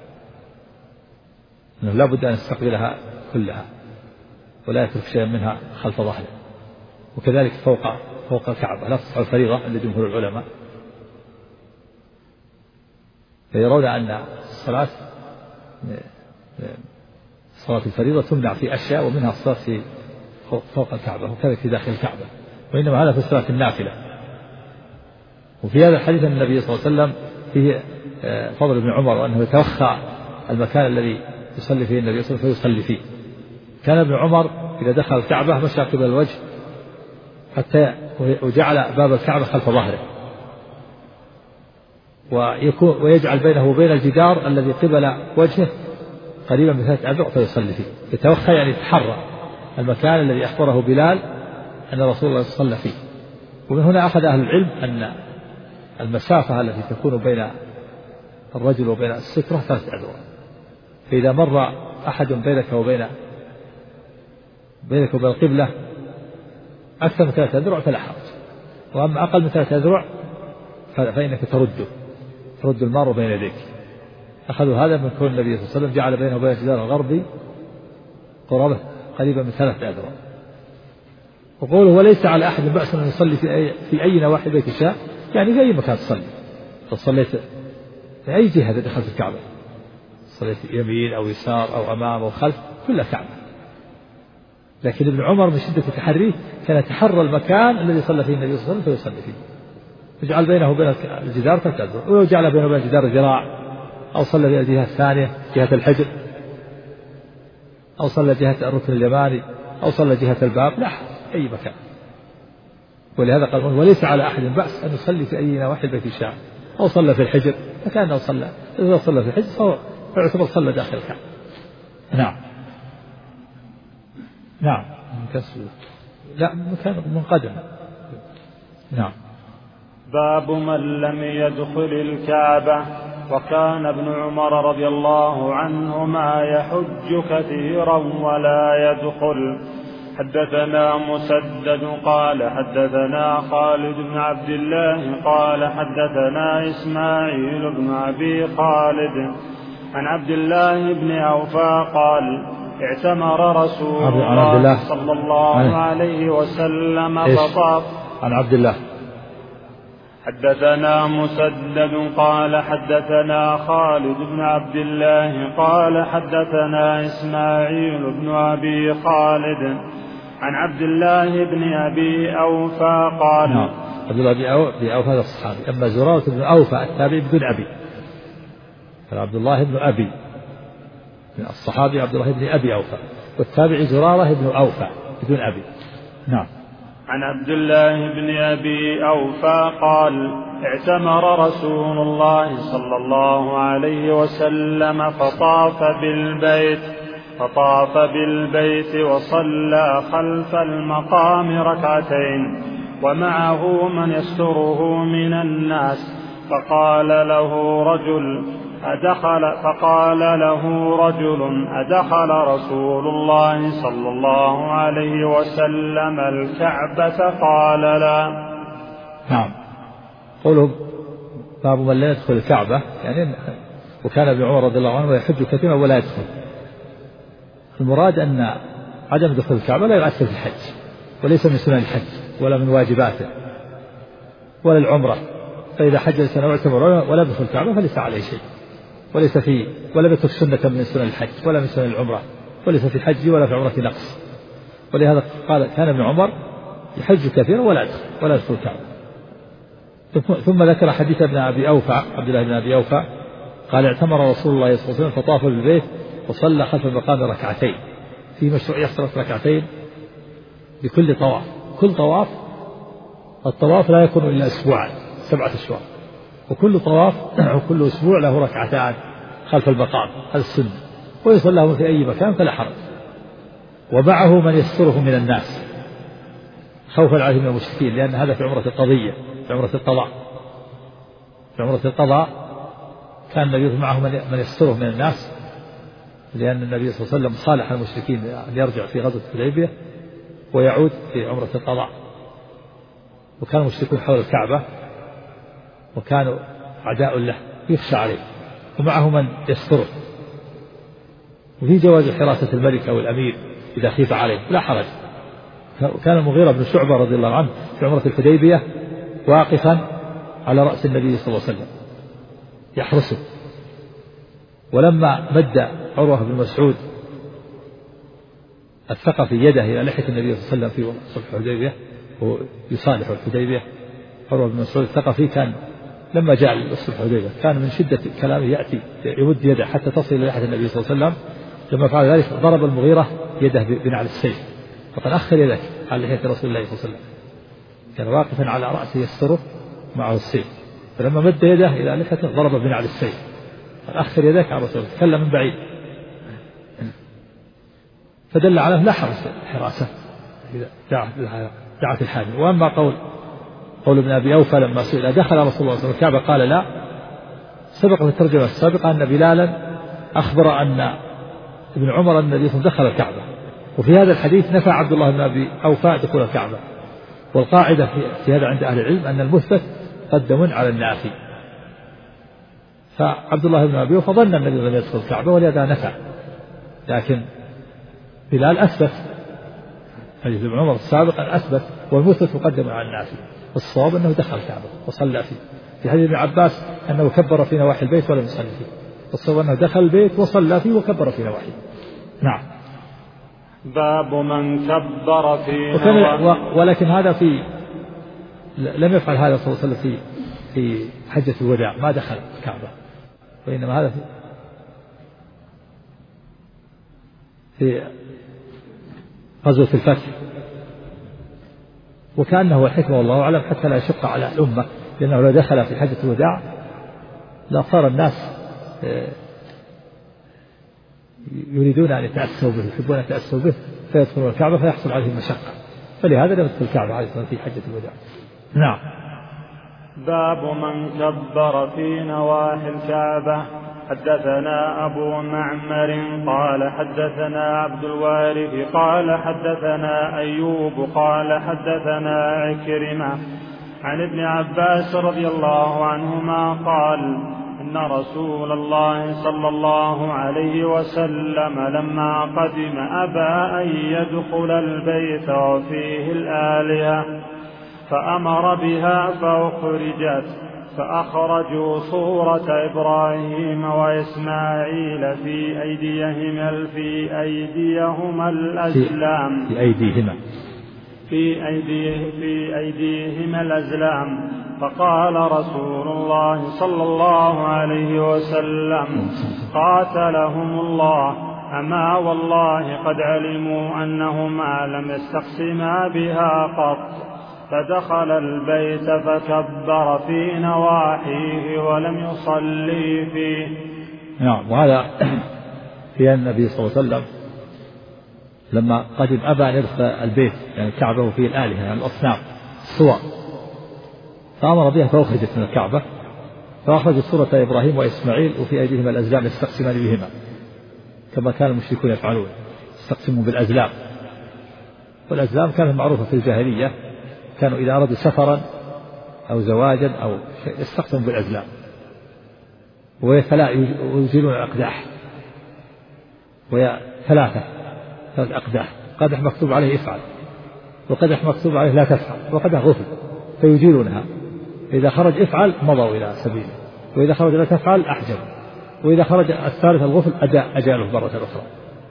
أنه لا بد أن يستقبلها كلها ولا يترك شيئا منها خلف ظهره، وكذلك فوق فوق الكعبة لا تصح الفريضة عند جمهور العلماء، فيرون أن الصلاة صلاة الفريضة تمنع في أشياء ومنها الصلاة في فوق الكعبة وكذلك في داخل الكعبة، وإنما هذا في صلاة النافلة. وفي هذا الحديث أن النبي صلى الله عليه وسلم فيه فضل ابن عمر وأنه يتوخى المكان الذي يصلي فيه النبي صلى الله عليه وسلم فيصلي فيه. كان ابن عمر إذا دخل الكعبة مشى قبل الوجه حتى وجعل باب الكعبة خلف ظهره، ويكون ويجعل بينه وبين الجدار الذي قبل وجهه قريبا من ثلاث أذرع فيصلي فيه. يتوخى يعني يتحرى المكان الذي أخبره بلال أن رسول الله صلى فيه. ومن هنا أخذ أهل العلم أن المسافة التي تكون بين الرجل وبين السترة ثلاث أذرع، فإذا مر أحد بينك وبين بينك وبين القبلة أكثر من ثلاث أذرع فلا حرج، وأما أقل من ثلاث أذرع فإنك ترده ترد المار بين يديك. أخذوا هذا من كون النبي صلى الله عليه وسلم جعل بينه وبين الجدار الغربي قرابة قريبا من ثلاث أذرع. وقوله وليس على أحد بأس أن يصلي في أي, في أي نواحي بيت شاء، يعني في أي مكان تصلي، فصليت في أي جهة دخلت الكعبة، صليت يمين أو يسار أو أمام أو خلف كلها كعبة. لكن ابن عمر من شدة تحريه كان يتحرى المكان الذي صلى فيه النبي صلى الله عليه وسلم فيصلي فيه، يجعل بينه وبين الجدار ثلاث أذرع، ولو جعل بينه وبين الجدار ذراع أو صلى في الجهة الثانية جهة الحجر أو صلى جهة الركن اليماني أو صلى جهة الباب لا أي مكان. ولهذا قال وليس على أحد بأس أن يصلي في أي نواحي البيت شاء، أو صلى في الحجر فكأنه صلى، إذا صلى في الحجر فهو يعتبر صلى داخل الكعبة. نعم نعم لا مكان منقدم. نعم. باب من لم يدخل الكعبة. وكان ابن عمر رضي الله عنهما يحج كثيرا ولا يدخل. حدثنا مسدد قال حدثنا خالد بن عبد الله قال حدثنا إسماعيل بن أبي خالد عن عبد الله بن أوفى قال اعتمر رسول الله صلى الله عليه وسلم فطاف. عن عبد الله. حدثنا مسدد قال حدثنا خالد بن عبد الله قال حدثنا إسماعيل بن أبي خالد عن عبد الله بن أبي أوفى قال نعم. عبد الله بن أوفى هذا الصحابي، أما زرارة بن أوفى التابعي بدون أبي، عبد الله بن أبي الصحابي عبد الله بن أبي أوفى، والتابعي زرارة بن أوفى بدون أبي. نعم. عن عبد الله بن أبي أوفى قال اعتمر رسول الله صلى الله عليه وسلم فطاف بالبيت فطاف بالبيت وصلى خلف المقام ركعتين ومعه من يستره من الناس، فقال له رجل أدخل فقال له رجل أدخل رسول الله صلى الله عليه وسلم الكعبة؟ قال لا. نعم. قوله باب من لا يدخل الكعبة، يعني وكان ابن عمر رضي الله عنه يحج كثيرا ولا يدخل. المراد أن عدم دخول الكعبة لا يؤثر في الحج، وليس من سنن الحج ولا من واجباته ولا العمرة، فإذا حج الإنسان واعتمر ولا يدخل الكعبة فليس عليه شيء، وليس فيه ولا يترك سنة من سنن الحج ولا من سنن العمرة، وليس في حج ولا في عمرة نقص. ولهذا قال كان ابن عمر يحج كثيرا ولا يدخل ولا يدخل الكعبة. ثم ذكر حديث ابن أبي أوفى عبد الله بن أبي أوفى قال اعتمر رسول الله صلى الله عليه وسلم فطاف بالبيت وصلى خلف المقام ركعتين. في مشروعية صلاة ركعتين بكل طواف، كل طواف الطواف لا يكون إلا أسبوعا سبعة أشواط، وكل طواف وكل أسبوع له ركعتان خلف المقام، هذا السنة، ويصلى في أي مكان فلا حرج. ومعه من يستره من الناس خوفا عليهم من المشركين، لأن هذا في عمرة القضية في عمرة القضاء في عمرة القضاء كان النبي معه من يستره من الناس، لأن النبي صلى الله عليه وسلم صالح المشركين أن يرجع في غزوة الحديبية ويعود في عمرة القضاء، وكان المشركون حول الكعبة وكانوا أعداء له يخشى عليه ومعه من يستره، وفي جواز حراسة الملك أو الأمير إذا خيف عليه لا حرج. كان المغيرة بن شعبة رضي الله عنه في عمرة الحديبية واقفا على رأس النبي صلى الله عليه وسلم يحرسه، ولما مد عروة بن مسعود الثقفي يده إلى لحية النبي صلى الله عليه وسلم في صلح الحديبية ويصالح الحديبية، عروة بن مسعود الثقفي كان لما جاء لصلح الحديبية كان من شدة كلامه يأتي يمد يده حتى تصل إلى لحية النبي صلى الله عليه وسلم. لما فعل ذلك ضرب المغيرة يده بنعل السيف، فقال أخر يدك على لحية رسول الله صلى الله عليه وسلم. كان واقفا على رأسه يستره معه السيف، فلما مد يده إلى لحيته ضرب بنعل السيف، قال أخر يدك على رسول الله، تكلم من بعيد، فدل على لا حرص حراسة إذا دعت الحاجة. وأما قول قول ابن أبي أوفى لما سئل دخل رسول الله صلى الله عليه وسلم الكعبة قال لا، سبق في الترجمة السابقة أن بلالا أخبر أن ابن عمر أن النبي دخل الكعبة، وفي هذا الحديث نفى عبد الله بن أبي أوفى دخول الكعبة. والقاعدة في هذا عند أهل العلم أن المثبت مقدم على النافي، فعبد الله بن أبي أوفى ظن النبي لم يدخل الكعبة ولهذا نفى، لكن بلال أثبت، حديث ابن عمر السابق أن أثبت، والمثبت مقدم على النافي. الصواب أنه دخل الكعبة وصلى فيه. في حديث ابن عباس أنه كبر في نواحي البيت ولم يصلي فيه، الصواب أنه دخل البيت وصلى فيه وكبر في نواحيه. نعم. باب من كبر في نواحيه. ولكن هذا في لم يفعل هذا صلى الله عليه وسلم في في حجة الوداع، ما دخل الكعبة، وإنما هذا في في غزوة الفتح، وكأنه الحكمة والله أعلم حتى لا يشق على الأمة، لأنه لو دخل في حجة الوداع لا صار الناس يريدون أن يتأسوا به، يحبون أن يتأسوا به فيدخلون الكعبة فيحصل عليهم مشقة، فلهذا لم يدخل الكعبة عليه الصلاة والسلام في حجة الوداع. نعم. باب من كبر في نواحي الكعبة. حدثنا أبو معمر قال حدثنا عبد الوارث قال حدثنا أيوب قال حدثنا عكرمة عن ابن عباس رضي الله عنهما قال إن رسول الله صلى الله عليه وسلم لما قدم أبى أن يدخل البيت وفيه الآلهة فأمر بها فأخرجت، فأخرجوا صورة إبراهيم وإسماعيل في أيديهما في أيديهما الأزلام في أيديهما في أيديه في أيديهما الأزلام فقال رسول الله صلى الله عليه وسلم قاتلهم الله، أما والله قد علموا أنهما لم يستقسما بها قط، فدخل البيت فكبر في نواحيه ولم يصلي فيه. نعم. وهذا في النبي صلى الله عليه وسلم لما قدم أبى أن يدخل البيت يعني الكعبة وفيه الآلهة يعني الأصنام الصور، فأمر بها فأخرجت من الكعبة، فأخرجت صورة إبراهيم وإسماعيل وفي أيديهما الأزلام يستقسمان بهما كما كان المشركون يفعلون، يستقسمون بالأزلام. والأزلام كانت معروفة في الجاهلية، كانوا إذا أرادوا سفرا أو زواجا أو شيء يستقسموا بالأزلام، ويزيلون الأقداح، وهي ثلاثة ثلاث أقداح، قدح مكتوب عليه افعل، وقدح مكتوب عليه لا تفعل، وقدح غفل، فيجيلونها، إذا خرج افعل مضوا إلى سبيله، وإذا خرج لا تفعل أحجبوا، وإذا خرج الثالث الغفل أجاله مرة أخرى.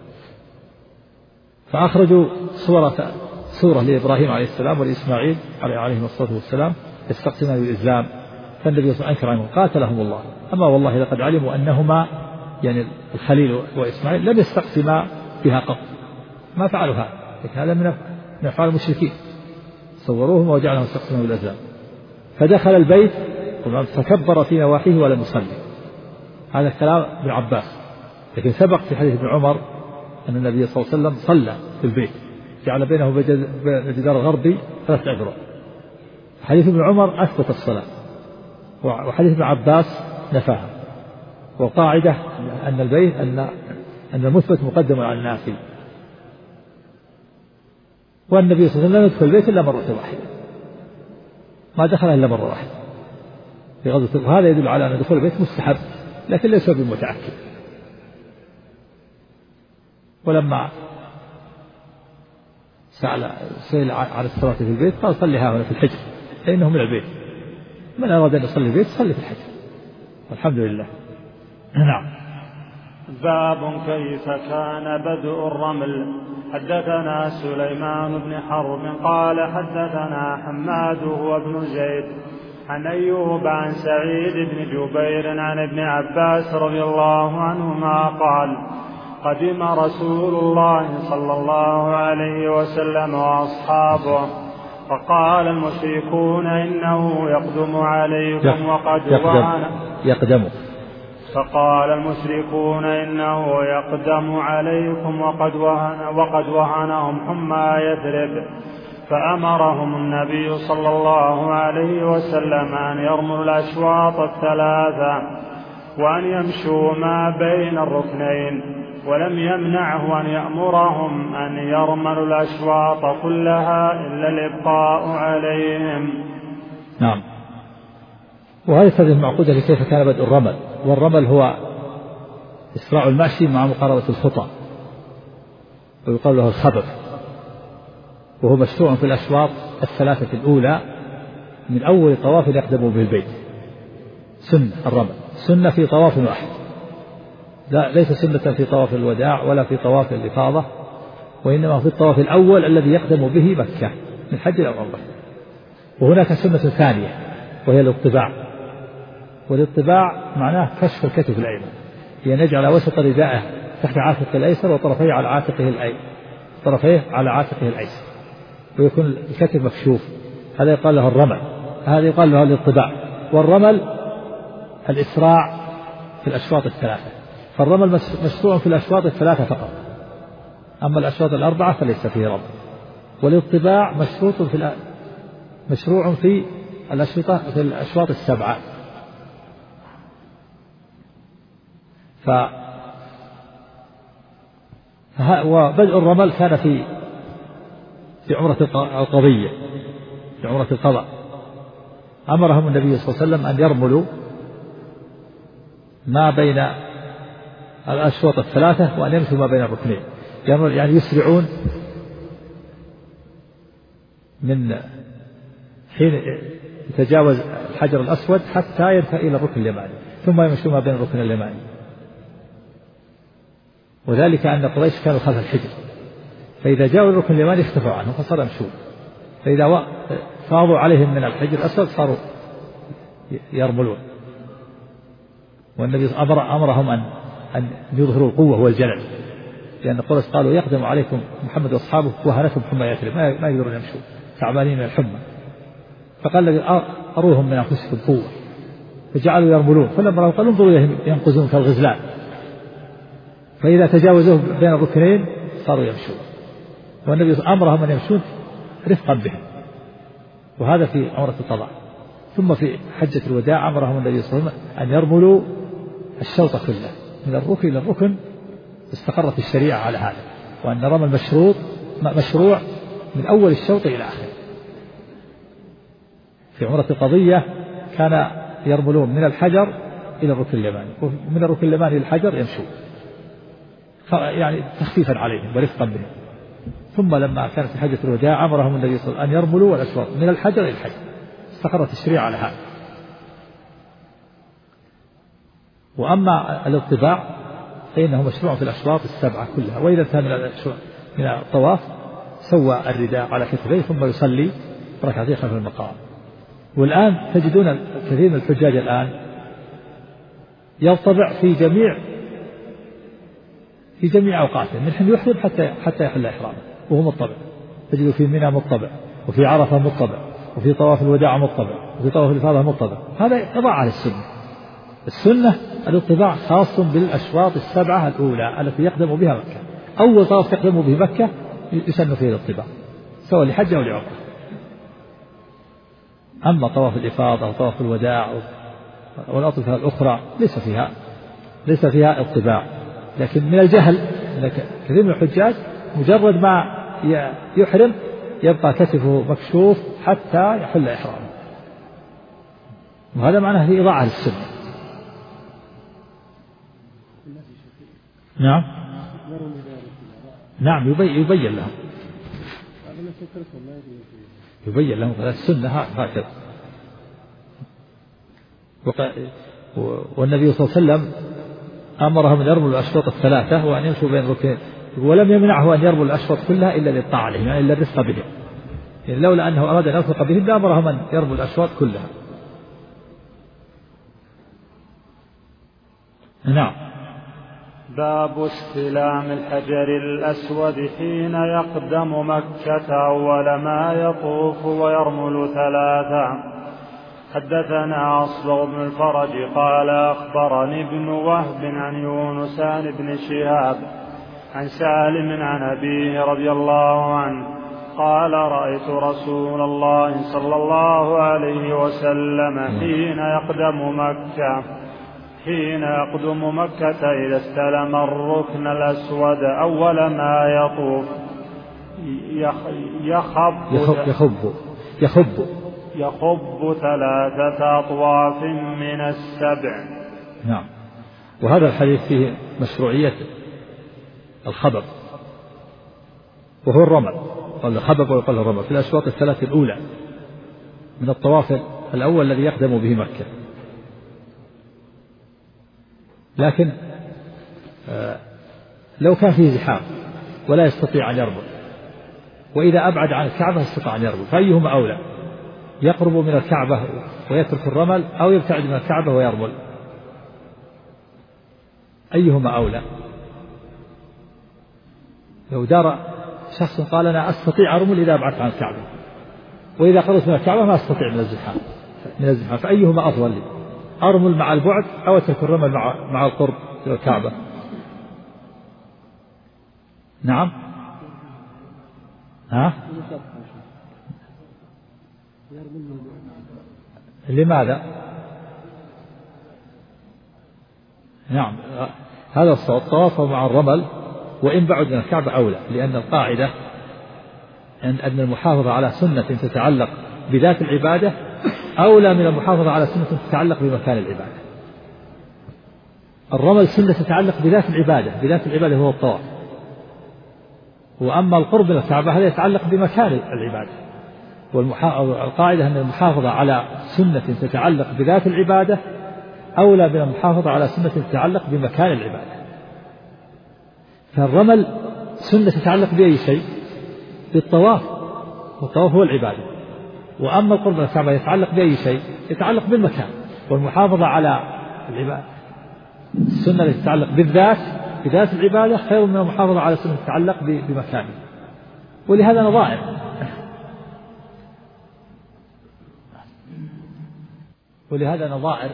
فأخرجوا صورة صورة لإبراهيم عليه السلام ولإسماعيل عليهم الصلاة والسلام يستقسمان بالإسلام، فالنبي صلى الله عليه وسلم أنكر عنهم قاتلهم الله، أما والله لقد علموا أنهما يعني الخليل وإسماعيل لم يستقسما بها قط، ما فعلوا هذا، لكن هذا من أفعال المشركين، صوروهم وجعلهم يستقسمون بالأزلام. فدخل البيت فكبر في نواحيه ولم يصلي، هذا كلام ابن عباس، لكن سبق في حديث ابن عمر أن النبي صلى الله عليه وسلم صلى في البيت جعل بينه وبين الجدار الغربي ثلاثة أذرع. حديث ابن عمر أثبت الصلاة، وحديث ابن عباس نفاها. وقاعدة أن البيت أن أن المثبت مقدم على النافي، والنبي صلى الله عليه وسلم لم يدخل البيت إلا مرة واحدة، ما دخل إلا مرة واحدة، في غزوة، وهذا يدل على أن دخول البيت مستحب لكن ليس بمتأكد. ولما سأل سئل عن الصلاة في البيت قال صلي ها هنا في الحجر فإنه من البيت، من أراد أن يصلي البيت صلي في الحجر، والحمد لله. نعم. باب كيف كان بدء الرمل. حدثنا سليمان بن حرب قال حدثنا حماد هو بن زيد عن أيوب عن سعيد بن جبير عن ابن عباس رضي الله عنهما قال قدم رسول الله صلى الله عليه وسلم وأصحابه فقال المشركون إنه يقدم عليكم وقد يقدم, يقدم فقال المشركون إنه يقدم عليكم وقد وهن وقد وهنهم حمى يثرب، فأمرهم النبي صلى الله عليه وسلم أن يرموا الأشواط الثلاثة وأن يمشوا ما بين الركنين، ولم يمنعه أن يأمرهم أن يرملوا الأشواط كلها إلا الإبقاء عليهم. نعم. وهذه هذه المعقودة كيف كان بدء الرمل. والرمل هو إسراع المشي مع مقاربة الخطى، ويقال له الخبر، وهو مشروع في الأشواط الثلاثة الأولى من أول طواف يقدم به البيت. سنة الرمل سنة في طواف واحد، لا ليس سنة في طواف الوداع ولا في طواف الإفاضة، وإنما في الطواف الأول الذي يقدم به مكة من حج أو عمرة. وهناك سنة ثانية وهي الاطباع، والاطباع معناه كشف الكتف الأيمن، يعني يجعل وسط رداءه تحت عاتقه الأيسر وطرفيه على عاتقه الأيسر طرفيه على عاتقه الأيسر ويكون الكتف مكشوف. هذا يقال له الرمل، هذا يقال له الاطباع. والرمل الإسراع في الأشواط الثلاثة، فالرمل مشروع في الأشواط الثلاثة فقط، أما الأشواط الأربعة فليس فيه رمل. والاطباع مشروط في مشروع في الأشواط في الأشواط السبعة. ف وبدء الرمل كان في في عمرة القضية، في عمرة القضاء، أمرهم النبي صلى الله عليه وسلم أن يرملوا ما بين الأشواط الثلاثة وأن يمشوا ما بين الركنين، يعني يسرعون من حين يتجاوز الحجر الأسود حتى ينتهي إلى الركن اليماني، ثم يمشوا ما بين الركن اليماني. وذلك أن قريش كانوا خلف الحجر، فإذا جاءوا الركن اليماني اختفوا عنه فصار يمشون، فإذا فاضوا عليهم من الحجر الأسود صاروا يرملون. والنبي أمر أمرهم أن أن يظهروا القوة والجلل، لأن قريش قالوا يقدم عليكم محمد وأصحابه وهنتهم حمى يثرب، ما يقدرون يمشوا تعبانين من الحمى، فقال أروهم من أنفسكم قوة، فجعلوا يرملون. فلما قالوا انظروا ينقزون كالغزلان، فإذا تجاوزوه بين الركنين صاروا يمشون، والنبي أمرهم أن يمشون رفقا بهم. وهذا في عمرة القضاء. ثم في حجة الوداع أمرهم النبي صلى الله عليه وسلم أن يرملوا الشوط كله من الركن إلى الركن، استقرت الشريعة على هذا، وأن رمل مشروط مشروع من أول الشوط إلى آخره. في عمرة القضية كان يرملون من الحجر إلى الركن اليماني، ومن الركن اليماني إلى الحجر يمشون، يعني تخفيفا عليهم ورفقا بهم. ثم لما كانت في حجة الوداع أمرهم النبي صلى الله عليه وسلم أن يرملوا الأشواط من الحجر إلى الحجر، استقرت الشريعة على هذا. وأما الاطباع فإنه مشروع في الأشواط السبعة كلها، وإذا انتهى من الطواف سوى الرداء على كتفيه ثم يصلي ركعتين خلف المقام. والآن تجدون كثير من الحجاج الآن يطبع في جميع في جميع أوقاته، من حين يحرم حتى حتى يحل إحرامه وهو مطبع. تجد في منى مطبع، وفي عرفة مطبع، وفي طواف الوداع مطبع، وفي طواف الإفاضة مطبع. هذا إضاعة على السنة. السنة الاطباع خاص بالأشواط السبعة الأولى التي يقدم بها مكة. أول طواف يقدم به مكة يسن فيه الاطباع سواء لحج أو لعمرة. أما طواف الإفاضة أو طواف الوداع والأطوفة الأخرى ليس فيها ليس فيها اطباع. لكن من الجهل كثير من الحجاج مجرد ما يحرم يبقى كتفه مكشوف حتى يحل إحرامه، وهذا معناه في إضاعة للسنة. نعم نعم يبين لهم يبين لهم السنة هكذا. والنبي صلى الله عليه وسلم أمرهم أن يرموا الأشواط الثلاثة وأن يمشوا بين ركنين، ولم يمنعه أن يرموا الأشواط كلها إلا للطاعة عليهم، يعني إلا الرفق بهم، يعني لولا أنه أراد أن يرفق بهم لأمرهم أن يرموا الأشواط كلها. نعم. باب استلام الحجر الأسود حين يقدم مكة أول ما يطوف ويرمل ثلاثا. حدثنا أصبغ بن الفرج قال أخبرني ابن وهب عن يونس عن ابن شهاب عن سالم عن أبيه رضي الله عنه قال رأيت رسول الله صلى الله عليه وسلم حين يقدم مكة حين يقدم مكة إذا استلم الركن الأسود أول ما يطوف يخب يخب يخب يخب ثلاثة أطواف من السبع. نعم. وهذا الحديث فيه مشروعية الخبب وهو الرمل، قال الخبب ويقال الرمل في الأشواط الثلاث الأولى من الطواف الأول الذي يقدم به مكة. لكن لو كان فيه زحام ولا يستطيع أن يرمل، وإذا أبعد عن الكعبة استطاع أن يرمل، فأيهما أولى؟ يقرب من الكعبة ويترك الرمل أو يبتعد من الكعبة ويرمل؟ أيهما أولى؟ لو دار شخص قال أنا أستطيع أرمل إذا أبعدت عن الكعبة، وإذا قربت من الكعبة ما أستطيع من الزحام من الزحام فأيهما أفضل لي؟ أرمل مع البعد أو أترك الرمل مع مع القرب من الكعبة؟ نعم. ها؟ لماذا؟ نعم هذا الطواف مع الرمل وإن بعد من الكعبة أولى، لأن القاعدة أن المحافظة على سنة تتعلق بذات العبادة أولى من المحافظة على سنة تتعلق بمكان العبادة. الرمل سنة تتعلق بذات العبادة، بذات العبادة هو الطواف، وأما القرب من الكعبة هذا يتعلق بمكان العبادة. والقاعدة أن المحافظة على سنة تتعلق بذات العبادة أولى من المحافظة على سنة تتعلق بمكان العبادة. فالرمل سنة تتعلق بأي شيء؟ بالطواف، والطواف هو العبادة. وأما القرب من الكعبة يتعلق بأي شيء؟ يتعلق بالمكان. والمحافظة على العبادة السنة التي تتعلق بالذات بذات العبادة خير من المحافظة على سنة تتعلق بمكانه. ولهذا نظائر ولهذا نظائر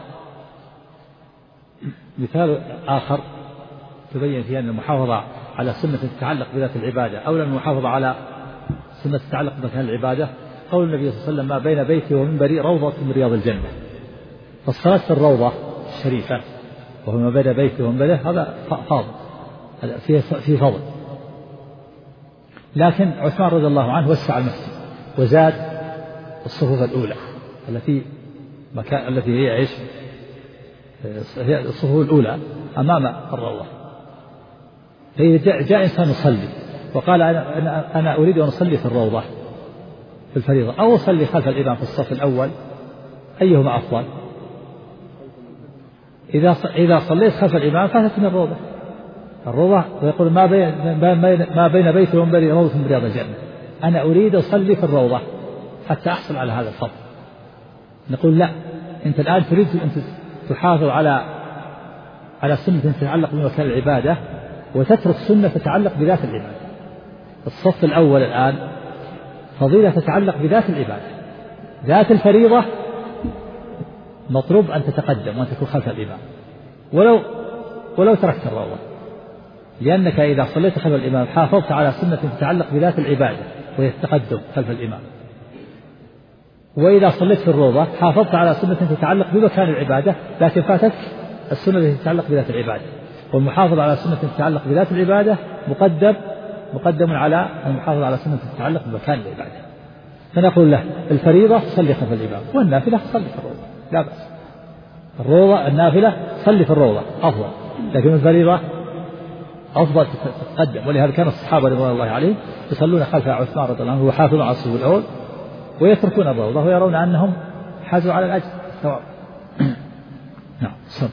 مثال آخر تبين فيه أن المحافظة على سنة تتعلق بذات العبادة أولى من المحافظة على سنة تتعلق بمكان العبادة. قول النبي صلى الله عليه وسلم ما بين بيتي ومنبري روضة من رياض الجنة. فالصلاة في الروضة الشريفة وهو ما بين بيتي ومنبري هذا فاضل فيه في فضل. لكن عثمان رضي الله عنه وسع المسجد وزاد الصفوف الأولى التي مكان التي هي ايش؟ هي الصفوف الأولى أمام الروضة. فإذا جاء, جاء إنسان يصلي وقال أنا, أنا, أنا أريد أن أصلي في الروضة في الفريضة أو أصلي خلف الإمام في الصف الأول، أيهما أفضل؟ إذا إذا صليت خلف الإمام فاتتني الروضة. الروضة ويقول ما بين ما بين بيتي ومنبري روضة من رياض الجنة، أنا أريد أصلي في الروضة حتى أحصل على هذا الفضل. نقول لا، أنت الآن تريد أن تحافظ على على سنة تتعلق بمكان العبادة وتترك سنة تتعلق بذات العبادة. الصف الأول الآن فضيلة تتعلق بذات العبادة، ذات الفريضة مطلوب أن تتقدم وأن تكون خلف الإمام ولو ولو تركت الروضة، لأنك إذا صليت خلف الإمام حافظت على سنة تتعلق بذات العبادة وهي التقدم خلف الإمام، وإذا صليت في الروضة حافظت على سنة تتعلق بمكان العبادة لكن فاتت السنة التي تتعلق بذات العبادة. والمحافظة على سنة تتعلق بذات العبادة مقدم مقدم على المحافظة على سنة تتعلق بمكان العبادة. فنقول له الفريضة صلي خلف الإمام والنافلة صلي في الروضة لا بأس. الروضة النافلة صلي في الروضة أفضل، لكن الفريضة أفضل تتقدم. ولهذا كان الصحابة رضوان الله عليهم يصلون خلف عثمان رضي الله عنه ويحافظون على الصفوف الأول ويتركون الروضة ويرون أنهم حازوا على الأجر الثواب. نعم.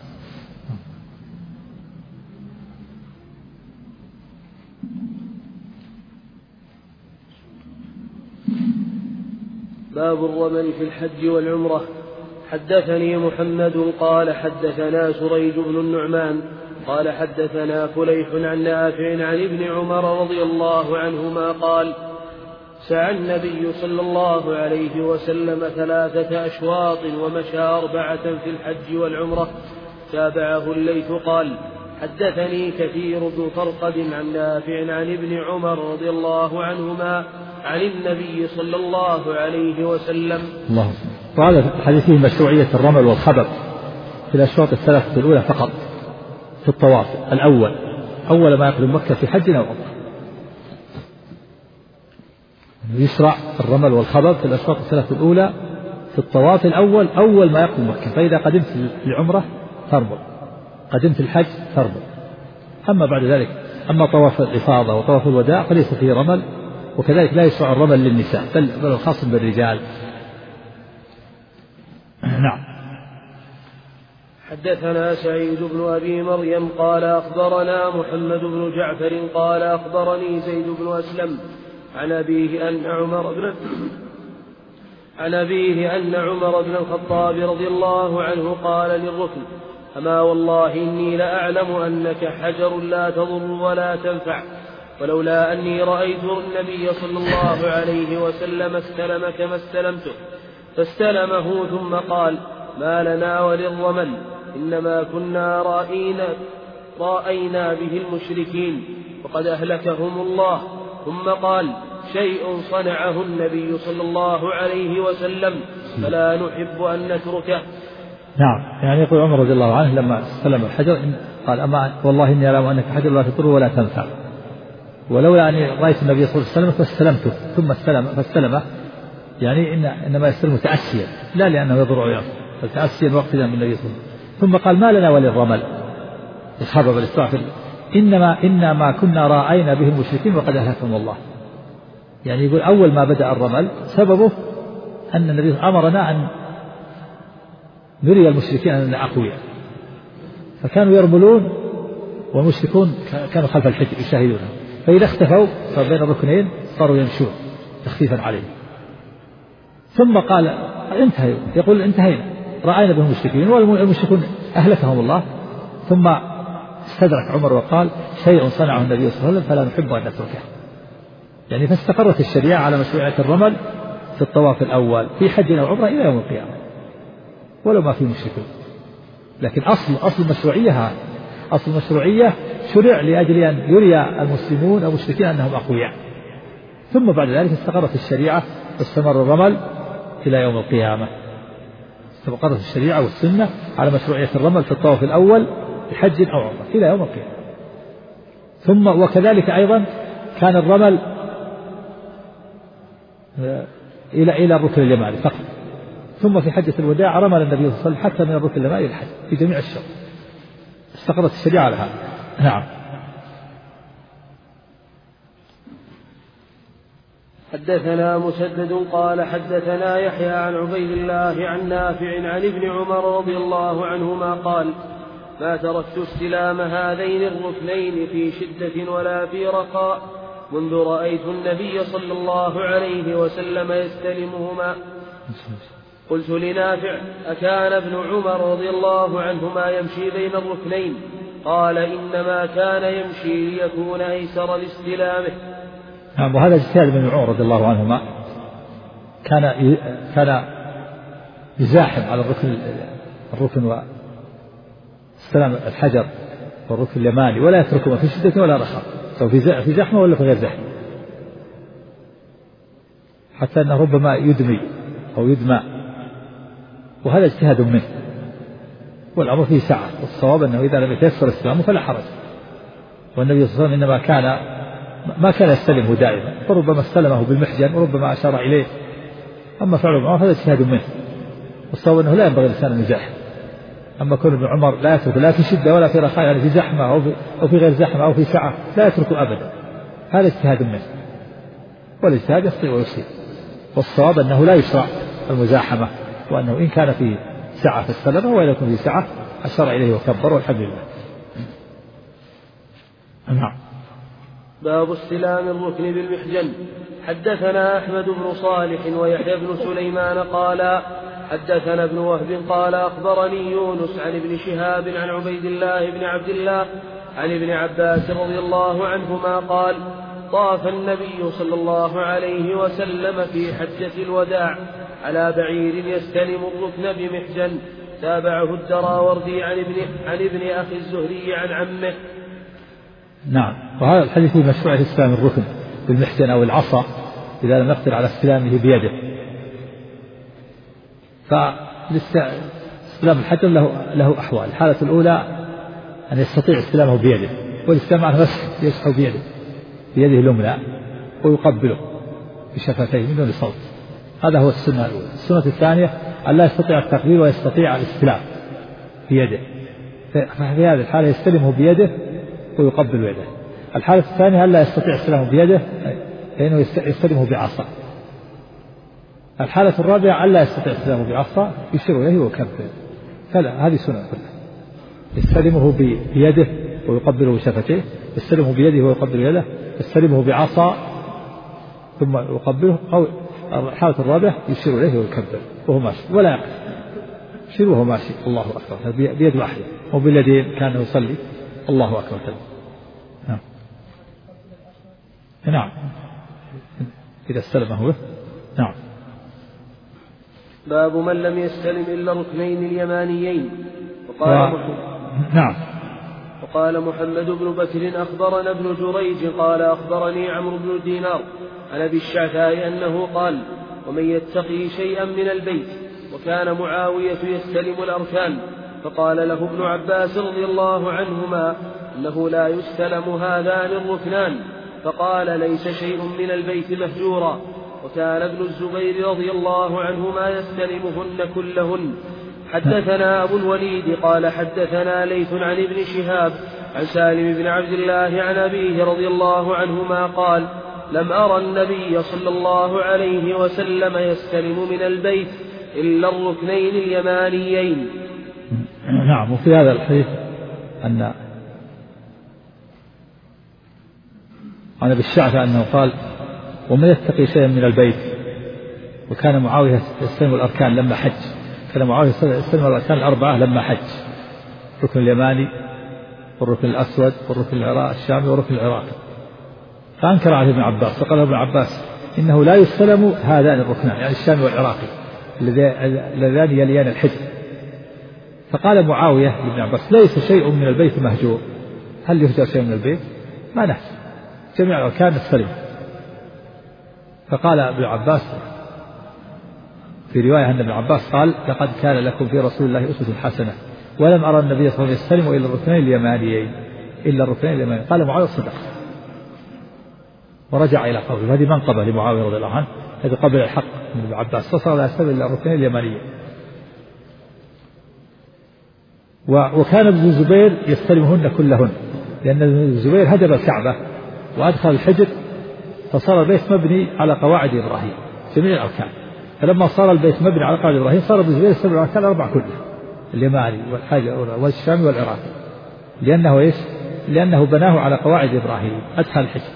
باب الرمل في الحج والعمرة. حدثني محمد قال حدثنا سريج بن النعمان قال حدثنا فليح عن نافع عن ابن عمر رضي الله عنهما قال سعى النبي صلى الله عليه وسلم ثلاثة أشواط ومشى أربعة في الحج والعمرة. تابعه الليث قال حدثني كثير بن فرقد عن نافع عن ابن عمر رضي الله عنهما عن النبي صلى الله عليه وسلم. الله. وهذا في حديثه مشروعية الرمل والخبر في الأشواط الثلاثة الأولى فقط في الطواف الأول أول ما يقدم مكة في حج أو عمرة، يشرع الرمل والخبر في الأشواط الثلاثة الأولى في الطواف الأول أول ما يقدم مكة. فإذا قدمت العمرة ترمل، قدمت الحج ترمل. أما بعد ذلك أما طواف الإفاضة وطواف الوداع فليس فيه رمل، وكذلك لا يشرع الرمل للنساء بل بل خاص بالرجال. نعم. حدثنا سعيد بن أبي مريم قال أخبرنا محمد بن جعفر قال أخبرني زيد بن أسلم عن أبيه أن عمر بن عن أبيه أن عمر بن الخطاب رضي الله عنه قال للركن أما والله إني لأعلم أنك حجر لا تضر ولا تنفع، ولولا أني رأيت النبي صلى الله عليه وسلم استلمك ما استلمته. فاستلمه ثم قال ما لنا وللرمل إنما كنا رائينا رأينا به المشركين وقد أهلكهم الله. ثم قال شيء صنعه النبي صلى الله عليه وسلم فلا نحب أن نتركه. نعم. يعني يقول عمر رضي الله عنه لما استلم الحجر قال أما والله إني أعلم أنك حجر لا تضر ولا تنفع، ولولا أني رأيت النبي صلى الله عليه وسلم فاستلمته ثم استلم فاستلمه، يعني إن إنما يستلم تأسيا لا لأنه يضر وينفع، بل تأسيا واقتداء بالنبي صلى الله عليه وسلم. ثم قال ما لنا وللرمل الخبر بالاستعفاف إنما إنما كنا رأينا به المشركين وقد أهلكهم الله. يعني يقول أول ما بدأ الرمل سببه أن النبي أمرنا أن نري المشركين أننا أقوياء، فكانوا يرملون والمشركون كانوا خلف الحجر يشاهدونه، فإذا اختفوا صار بين الركنين صاروا يمشون تخفيفا عليهم. ثم قال انتهوا، يقول انتهينا رأينا بهم المشركين والمشركون أهلكهم الله. ثم استدرك عمر وقال شيء صنعه النبي صلى الله عليه وسلم فلا نحب أن نتركه. يعني فاستقرت الشريعة على مشروعية الرمل في الطواف الأول في حج أو عمرة إلى يوم القيامة ولو ما في مشركين. لكن أصل أصل المشروعية أصل المشروعية شرع لأجل أن يري المسلمون المشركين أنهم أقوياء، ثم بعد ذلك استقرت الشريعة واستمر الرمل إلى يوم القيامة. استقرت الشريعة والسنة على مشروعية الرمل في الطواف الأول في حج أو عمرة إلى يوم القيامة. ثم وكذلك أيضا كان الرمل إلى إلى الركن اليماني فقط، ثم في حجة الوداع رمل النبي صلى الله عليه وسلم حتى من الركن اليماني إلى الحج في جميع الشوط. استقرت الشريعة على هذا. نعم. حدثنا مسدد قال حدثنا يحيى عن عبيد الله عن نافع عن ابن عمر رضي الله عنهما قال ما تركت استلام هذين الركنين في شدة ولا في رخاء منذ رأيت النبي صلى الله عليه وسلم يستلمهما. قلت لنافع أكان ابن عمر رضي الله عنهما يمشي بين الركنين؟ قال إنما كان يمشي ليكون أيسر لاستلامه. نعم. وهذا اجتهاد ابن عمر رضي الله عنهما، كان كان يزاحم على الركن الركن واستلام الحجر والركن اليماني ولا يتركهما في شدة ولا رخاء، سواء في زحمة ولا في غير زحمة، حتى أنه ربما يدمي أو يدمى، وهذا اجتهاد منه والأمر فيه سعة. والصواب أنه إذا لم يتيسر استلامه فلا حرج. والنبي صلى الله عليه وسلم إنما كان ما كان يستلمه دائما، فربما استلمه بالمحجن وربما أشار إليه. أما فعل ابن عمر هذا اجتهاد منه، والصواب أنه لا ينبغي الإنسان أن يزاحم أما كون ابن عمر لا يترك لا في شدة ولا في رخاء، يعني في زحمة أو في, أو في غير زحمة أو في سعة لا يتركه أبدا، هذا اجتهاد منه، والاجتهاد يخطئ ويصيب. والصواب أنه لا يشرع المزاحمة، وأنه إن كان في سعة فاستلمه، وإن يكون في سعة أشار إليه وكبر، والحمد لله. نعم. باب استلام الركن بالمحجن. حدثنا أحمد بن صالح ويحيى بن سليمان قال حدثنا ابن وهب قال أخبرني يونس عن ابن شهاب عن عبيد الله بن عبد الله عن ابن عباس رضي الله عنهما قال طاف النبي صلى الله عليه وسلم في حجة الوداع على بعير يستلم الركن بمحجن. تابعه الدراوردي عن ابن, عن ابن أخي الزهري عن عمه. نعم. وهذا الحديث مشروع استلام الركن بالمحجن أو العصا إذا لم يقدر على استلامه بيده. فاستلام الحجر له, له أحوال. الحالة الأولى أن يستطيع استلامه بيده، والاستلام عنه بس يسحب بيده بيده اليمنى ويقبله بشفتيه من دون صوت، هذا هو السنة الأولى. السنة الثانية أن لا يستطيع التقبيل ويستطيع الاستلام بيده، ففي هذه الحالة يستلمه بيده ويقبل يده. الحالة الثانية أن لا يستطيع استلامه بيده لأنه يستلمه بعصا. الحالة الرابعة أن لا يستطيع استلامه بعصا يشير إليه ويكبر. فلا، هذه سنة كلها. يستلمه بيده ويقبله بشفتيه، يستلمه بيده ويقبل يده، يستلمه بعصا ثم يقبله، أو الحالة الرابعة يشير إليه ويكبر وهو ماشي ولا يقف، يشير وهو ماشي الله أكبر بيد واحدة، وبالذي كان يصلي الله أكبر. نعم. نعم إذا استلمه به. نعم. باب من لم يستلم إلا ركنين اليمانيين. وقال و... نعم. وقال محمد بن بكر أخبرنا ابن جريج قال أخبرني عمرو بن دينار عن أبي الشعثاء أنه قال ومن يتقي شيئا من البيت. وكان معاوية يستلم الأركان، فقال له ابن عباس رضي الله عنهما أنه لا يستلم هذان الركنان، فقال ليس شيء من البيت مهجورا. وكان ابن الزبير رضي الله عنهما يستلمهن كلهن. حدثنا أبو الوليد قال حدثنا ليث عن ابن شهاب عن سالم بن عبد الله عن أبيه رضي الله عنهما قال لم أرى النبي صلى الله عليه وسلم يستلم من البيت إلا الركنين اليمانيين. نعم. وفي هذا الحديث أن عن أبي الشعثاء أنه قال ومن يتقي شيئا من البيت. وكان معاوية يستلم الأركان لما حج، كان معاوية يستلم الأركان الأربعة لما حج، الركن اليماني والركن الأسود والركن الشامي والركن العراقي. فأنكر عليه ابن عباس، فقال ابن عباس إنه لا يستلم هذان الركنان، يعني الشامي والعراقي اللذان يليان الحجر. فقال معاوية لابن عباس ليس شيء من البيت مهجور. هل يهجر شيء من البيت؟ ما نحسب، جميع الأركان نستلم. فقال ابن عباس في رواية أن ابن عباس قال لقد كان لكم في رسول الله أسوة حسنة ولم أرى النبي صلى الله عليه وسلم إلا الركنين اليمانيين إلا الركنين اليمانيين. قال معاوية صدق، ورجع إلى قوله. هذه منقبة لمعاوية رضي الله عنه، هذا قبل الحق من ابن عباس، فصار لا يستلم إلا الركنين اليمانيين. وكان ابن الزبير يستلمهن كلهن، لأن ابن الزبير هدم الكعبة وأدخل الحجر، فصار البيت مبني على قواعد إبراهيم جميع الأركان. فلما صار البيت مبني على قواعد إبراهيم صار ابن الزبير يستلم الأركان الأربعة كلها، اليماني والحجر والشامي والعراقي، لأنه إيش؟ لأنه بناه على قواعد إبراهيم أدخل الحجر.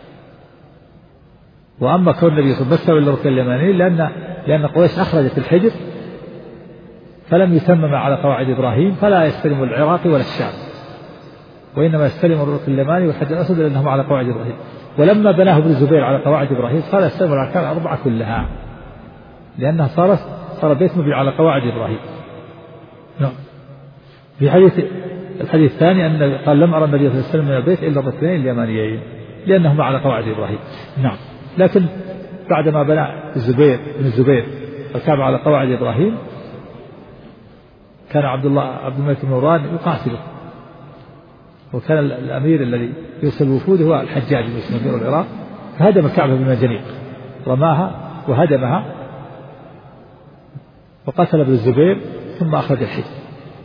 وأما كون النبي صلى الله عليه وسلم إلا الركن اليماني لأن لأن قريش أخرجت الحجر فلم يتمم على قواعد إبراهيم، فلا يستلم العراقي ولا الشام، وإنما يستلم الركن اليماني والحجر الأسود لأنهم على قواعد إبراهيم. ولما بناه ابن الزبير على قواعد إبراهيم صار يستلم الأركان الأربعة كلها، لأنها صارت صار بيت مبني على قواعد إبراهيم. نعم. في حديث الحديث الثاني أن قال لم أرى النبي صلى الله عليه وسلم من البيت إلا الركنين اليمانيين لأنهما على قواعد إبراهيم. نعم. لكن بعدما بنى الزبير بن الزبير الكعبة على قواعد إبراهيم كان عبد الله عبد الملك بن مروان يقاتله، وكان الأمير الذي يرسل وفوده هو الحجاج بن يوسف أمير العراق، فهدم الكعبة بالمنجنيق، رماها وهدمها وقتل ابن الزبير ثم أخرج الحجر.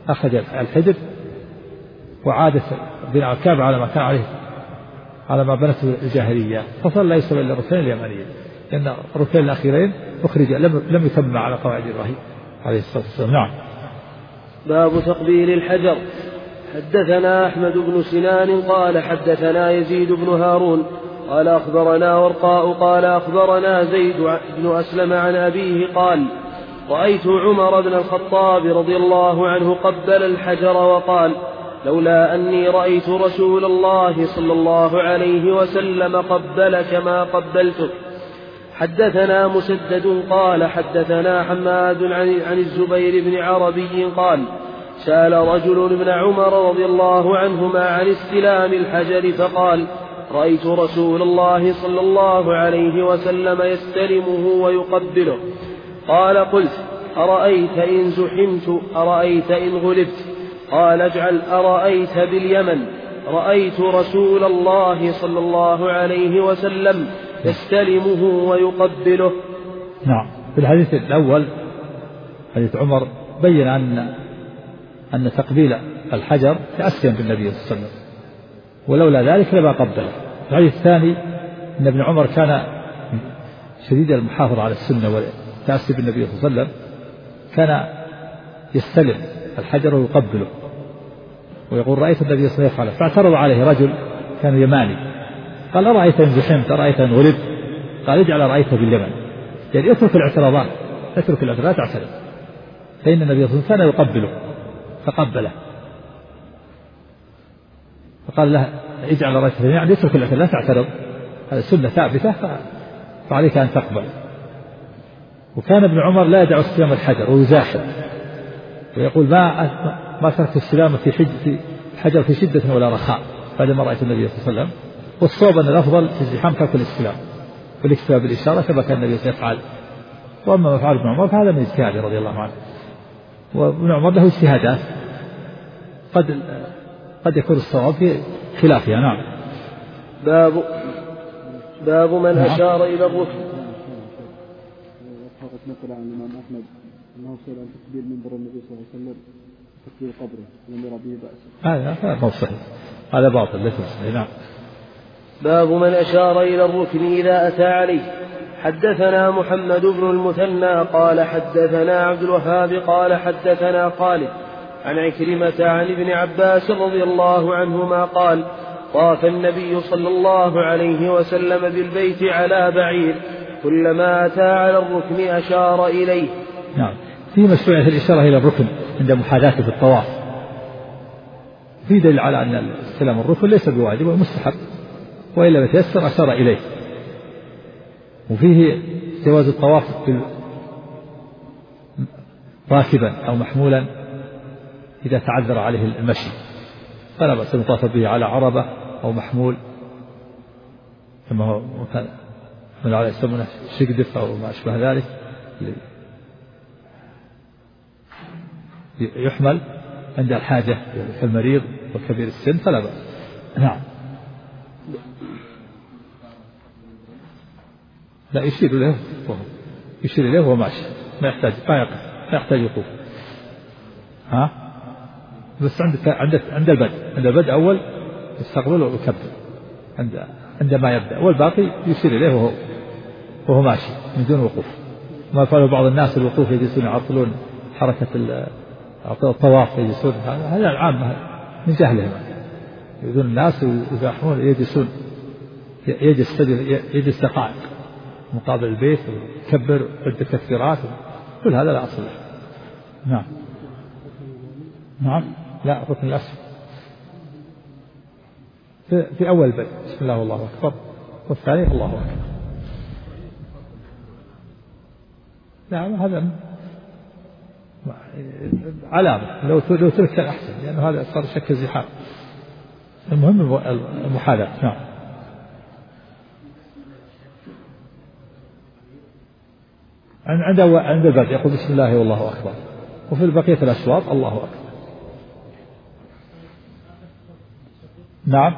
أخذ الحجر وعادت بناء الكعبة على ما كان عليه على ما بنته الجاهلية، فصلى يصل إلى الركنين اليمانيين، لأن الركنين الأخيرين أخرج لم لم يتم على قواعد إبراهيم عليه الصلاة والسلام. نعم. باب تقبيل الحجر. حدثنا أحمد بن سنان قال حدثنا يزيد بن هارون قال أخبرنا ورقاء قال أخبرنا زيد بن أسلم عن أبيه قال رأيت عمر بن الخطاب رضي الله عنه قبل الحجر وقال لولا أني رأيت رسول الله صلى الله عليه وسلم قبلك ما قبلتك. حدثنا مسدد قال حدثنا حماد عن الزبير بن عربي قال سأل رجل ابن عمر رضي الله عنهما عن استلام الحجر فقال رأيت رسول الله صلى الله عليه وسلم يستلمه ويقبله. قال قلت أرأيت إن زحمت أرأيت إن غلبت؟ قال اجعل أرأيت باليمن رأيت رسول الله صلى الله عليه وسلم يستلمه ويقبله. نعم. في الحديث الأول حديث عمر بين أن أن تقبيل الحجر تأسيا بالنبي صلى الله عليه وسلم، ولولا ذلك لما قبله. في الحديث الثاني أن ابن عمر كان شديد المحافظة على السنة والتأسي بالنبي صلى الله عليه وسلم، كان يستلم الحجر ويقبله ويقول رأيت النبي صلى الله عليه وسلم. فاعترض عليه رجل كان يماني قال أرأيت إن زحمت أرأيت إن غلبت؟ قال اجعل رأيت باليمن، يعني اترك الاعتراضات اترك الاعتراضات اعترض، فإن النبي صلى الله عليه وسلم كان يقبله فقبله، فقال له اجعل رأيت باليمن، يعني اترك الاعتراض لا تعترض، هذه سنة ثابتة فعليك أن تقبل. وكان ابن عمر لا يدع استلام الحجر ويزاحم ويقول ما ما تركت السلام في حج الحجر في شدة ولا رخاء بعدما رأيت النبي صلى الله عليه وسلم. والصواب أن الأفضل في الزحام ترك الاستلام والاكتفاء بالإشارة كما كان النبي يفعل. وأما مفعول ابن عمر فهذا من اجتهاده رضي الله عنه، وابن عمر له اجتهادات قد قد يكون الصواب في خلافها. نعم. باب باب من نعم. أشار إلى الركن. نقل عن الإمام أحمد أنه سئل عن تكبير منبر النبي صلى الله عليه وسلم تكبير قبره لم يرى به بأس. هذا ما صحيح، هذا باطل ليس صحيح. نعم. باب من أشار إلى الركن إذا أتى عليه. حدثنا محمد بن المثنى قال حدثنا عبد الوهاب قال حدثنا خالد عن عكرمة عن ابن عباس رضي الله عنهما قال طاف النبي صلى الله عليه وسلم بالبيت على بعير كلما أتى على الركن أشار إليه. نعم. في مشروعية الإشارة إلى الركن عند محاذاته في الطواف، في دليل على أن استلام الركن ليس بواجب ومستحب، وإلا يتيسر أشار إليه. وفيه جواز الطواف راكبا أو محمولا إذا تعذر عليه المشي، فلا بأس أن يطاف به على عربة أو محمول كما هو مثلا من على يسمونه شقدف أو ما أشبه ذلك يحمل عند الحاجة كالمريض وكبير السن فلا بأس. نعم. لا يشير له يشير إليه وهو ماشي، ما يحتاج ما يقف ما يحتاج يقوف. ها بس عند عند عند البدء عند البدء أول يستقبل ويكبر عند عندما يبدأ، والباقي يشير إليه وهو وهو ماشي من دون وقوف. ما فعله بعض الناس الوقوف يجلسون يعطلون حركة الطواف يجلسون، هذا العامة من جهلهم يؤذون الناس ويزاحمون يجلسون يجلس يجلس دقائق مقابل البيت ويكبر عدة تكبيرات، كل هذا لا أصل له. نعم. نعم. لا الركن الأسفل في, في أول البيت بسم الله والله أكبر، والثاني الله أكبر. نعم هذا علامة لو لو ترك كان أحسن، لأنه هذا صار شكل زحام. المهم المحاذاة. نعم. عند عند البدء يقول بسم الله والله أكبر، وفي بقية الأشواط الله أكبر. نعم.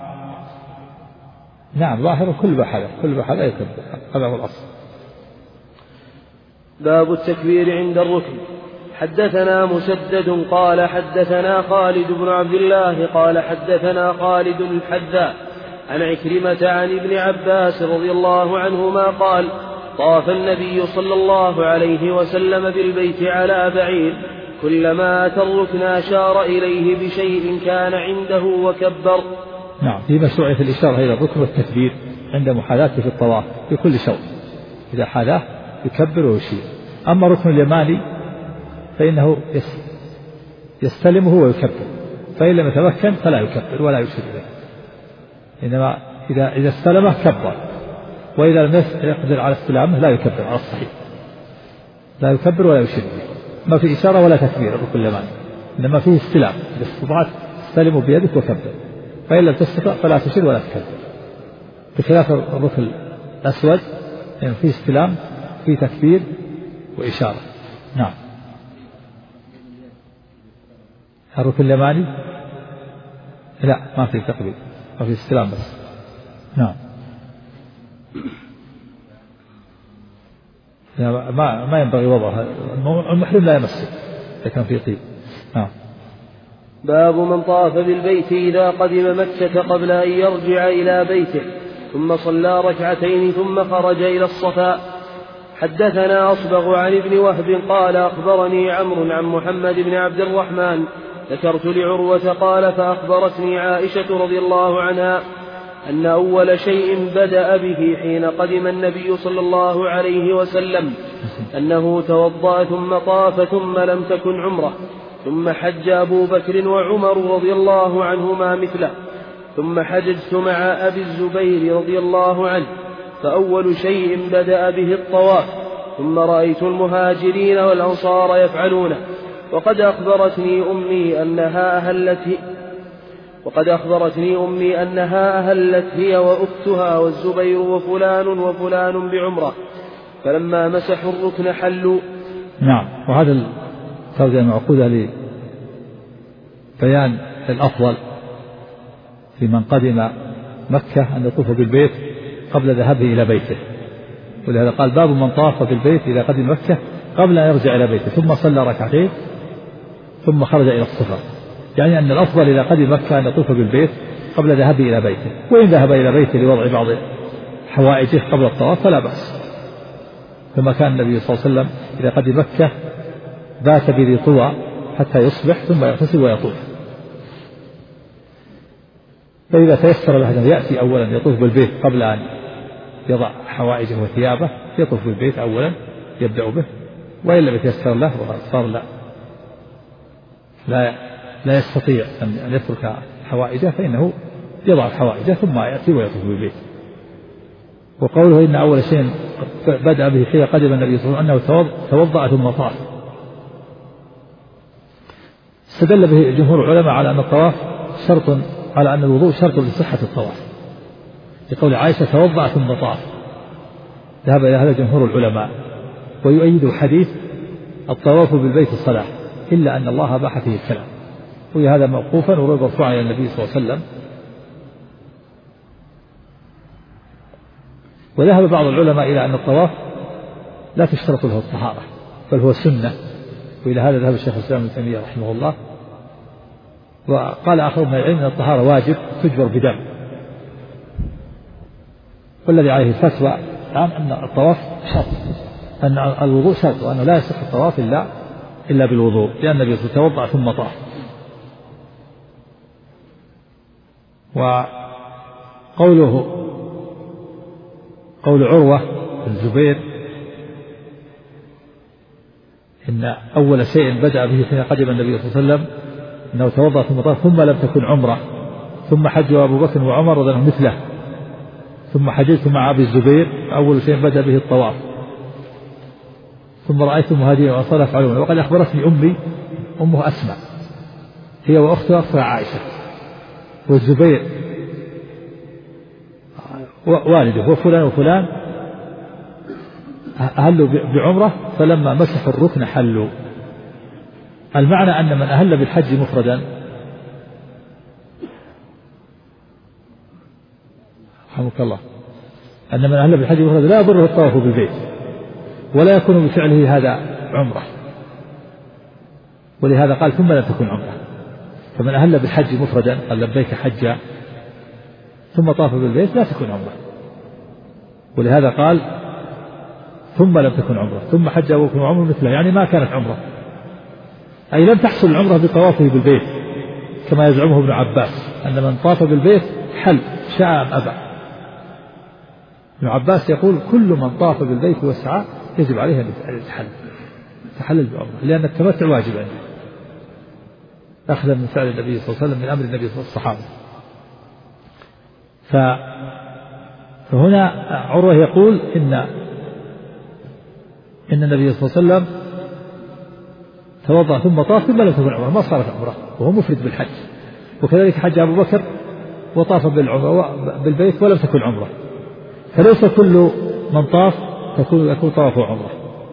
نعم ظاهر كل بحالة كل بحالة يكبر، هذا هو الأصل. باب التكبير عند الركن. حدثنا مسدد قال حدثنا خالد بن عبد الله قال حدثنا خالد الحذاء عن عكرمة عن ابن عباس رضي الله عنهما قال طاف النبي صلى الله عليه وسلم بالبيت على بعير كلما أتى الركن أشار إليه بشيء كان عنده وكبر. نعم، في مشروعية الإشارة إلى الركن والتكبير عند محاذاته في الطواف في كل شوط، إذا حاذاه يكبر ويشير. أما الركن اليماني فإنه يستلمه ويكبر، فإن لم يتمكن فلا يكبر ولا يشير إليه، إنما إذا إذا استلمه كبر، وإذا لم يقدر على استلامه لا يكبر على الصحيح، لا يكبر ولا يشير إليه. ما في إشارة ولا تكبير الركن اليماني، إنما فيه استلام، إذا استطعت استلمه بيدك وكبر، فإن لم تستطع فلا تشير ولا تكبر، بخلاف الركن الأسود يعني فيه استلام فيه تكبير وإشارة. نعم. الركن اليماني لا ما في تكبير، ما في استلام بس. نعم. ما ما ينبغي وضعها، المحرم لا يمسك إذا كان في طيب. نعم. باب من طاف بالبيت إذا قدم مكة قبل أن يرجع إلى بيته ثم صلى ركعتين ثم خرج إلى الصفا. حدثنا أصبغ عن ابن وهب قال أخبرني عمرو عن محمد بن عبد الرحمن ذكرت لعروة قال فأخبرتني عائشة رضي الله عنها أن أول شيء بدأ به حين قدم النبي صلى الله عليه وسلم أنه توضأ ثم طاف ثم لم تكن عمره، ثم حج أبو بكر وعمر رضي الله عنهما مثله، ثم حججت مع أبي الزبير رضي الله عنه، فأول شيء بدأ به الطواف، ثم رأيت المهاجرين والأنصار يفعلونه، وقد أخبرتني أمي أنها أهلت وقد أخبرتني أمي أنها أهلت هي وأختها والزبير وفلان وفلان بعمرة، فلما مسحوا الركن حلوا. نعم. وهذا التوزيع معقودة لبيان الأفضل في من قدم مكة أن يطوف بالبيت قبل ذهابه إلى بيته، ولهذا قال باب من طاف بالبيت إذا قدم مكة قبل أن يرجع إلى بيته ثم صلى ركعتين ثم خرج إلى الصفا، يعني أن الأفضل إذا قدم مكة أن يطوف بالبيت قبل ذهابه إلى بيته، وإن ذهب إلى بيته لوضع بعض حوائجه قبل الطواف فلا بأس، كما كان النبي صلى الله عليه وسلم إذا قدم مكة بات بذي طوى حتى يصبح ثم يغتسل ويطوف. فإذا تيسر له أن يأتي أولا يطوف بالبيت قبل أن يضع حوائجه وثيابه يطوف بالبيت أولا يبدأ به، وإن لم يتيسر له وصار لا لا لا يستطيع أن يترك حوائجه فإنه يضع حوائجه ثم يأتي ويطوف بالبيت. وقوله إن أول شيء بدأ به حين قدم النبي صلى الله عليه وسلم أنه توضأ ثم طاف، استدل به جمهور العلماء على أن الطواف شرط، على أن الوضوء شرط لصحة الطواف، لقول عائشة توضأ ثم طاف، ذهب إلى هذا جمهور العلماء. ويؤيد حديث الطواف بالبيت الصلاة إلا أن الله أباح فيه الكلام، وهذا موقوفا وروي مرفوعا إلى النبي صلى الله عليه وسلم. وذهب بعض العلماء إلى أن الطواف لا تشترط له الطهارة بل هو سنة، وإلى هذا ذهب الشيخ الإسلام ابن تيمية رحمه الله. وقال آخر من العلم أن الطهارة واجب تجبر بدم، والذي عليه الفتوى الآن أن الطواف شرط، أن الوضوء شرط، وأنه لا يصح الطواف إلا إلا بالوضوء، لأن النبي توضأ ثم طاف. وقوله قول عروة بن الزبير إن أول شيء بدأ به حين قدم النبي صلى الله عليه وسلم أنه توضأ ثم طاف ثم لم تكن عمرة، ثم حج أبو بكر وعمر رضي الله عنهم مثله، ثم حججت مع أبي الزبير، أول شيء بدأ به الطواف، ثم رأيت المهاجرين والأنصار يفعلون. وقد أخبرتني أمي أمه أسماء هي وأختها أختها عائشة، والزبير والده وفلان وفلان أهلوا بعمرة فلما مسحوا الركن حلوا. المعنى أن من أهل بالحج مفردا رحمك الله أن من أهل بالحج مفردا لا يضره الطواف بالبيت ولا يكون بفعله هذا عمرة، ولهذا قال ثم لم تكن عمرة. فمن أهل بالحج مفردا قال لبيك حجا ثم طاف بالبيت لا تكون عمرة، ولهذا قال ثم لم تكن عمرة ثم حج أو يكون عمرة مثله، يعني ما كانت عمرة، أي لم تحصل العمرة بطوافه بالبيت كما يزعمه ابن عباس أن من طاف بالبيت حل شاء أم أبى. ابن عباس يقول كل من طاف بالبيت وسعى يجب عليه أن يتحل تحلل بعمرة، لأن التمتع واجب عنده أخذا من فعل النبي صلى الله عليه وسلم من أمر النبي صلى الله عليه وسلم. فهنا عروة يقول إن إن النبي صلى الله عليه وسلم توضأ ثم طاف ثم لم تكن عمرة، ما صارت عمرة وهو مفرد بالحج. وكذلك حج أبو بكر وطاف بالعمرة بالبيت ولم تكن عمرة، فليس كل من طاف تكون يكون طوافه عمرة.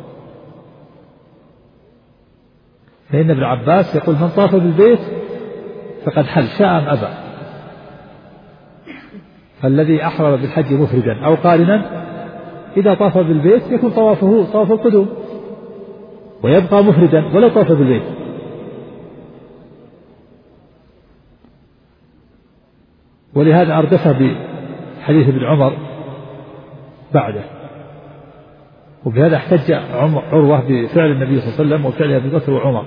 فإن ابن عباس يقول من طاف بالبيت فقد حل شاء أم أبى. فالذي أحرم بالحج مفردا أو قارنا إذا طاف بالبيت يكون طوافه طواف القدوم ويبقى مفردا ولا طاف بالبيت. ولهذا أردفه بحديث ابن عمر بعده، وبهذا احتج عروة بفعل النبي صلى الله عليه وسلم وفعل أبي بكر وعمر.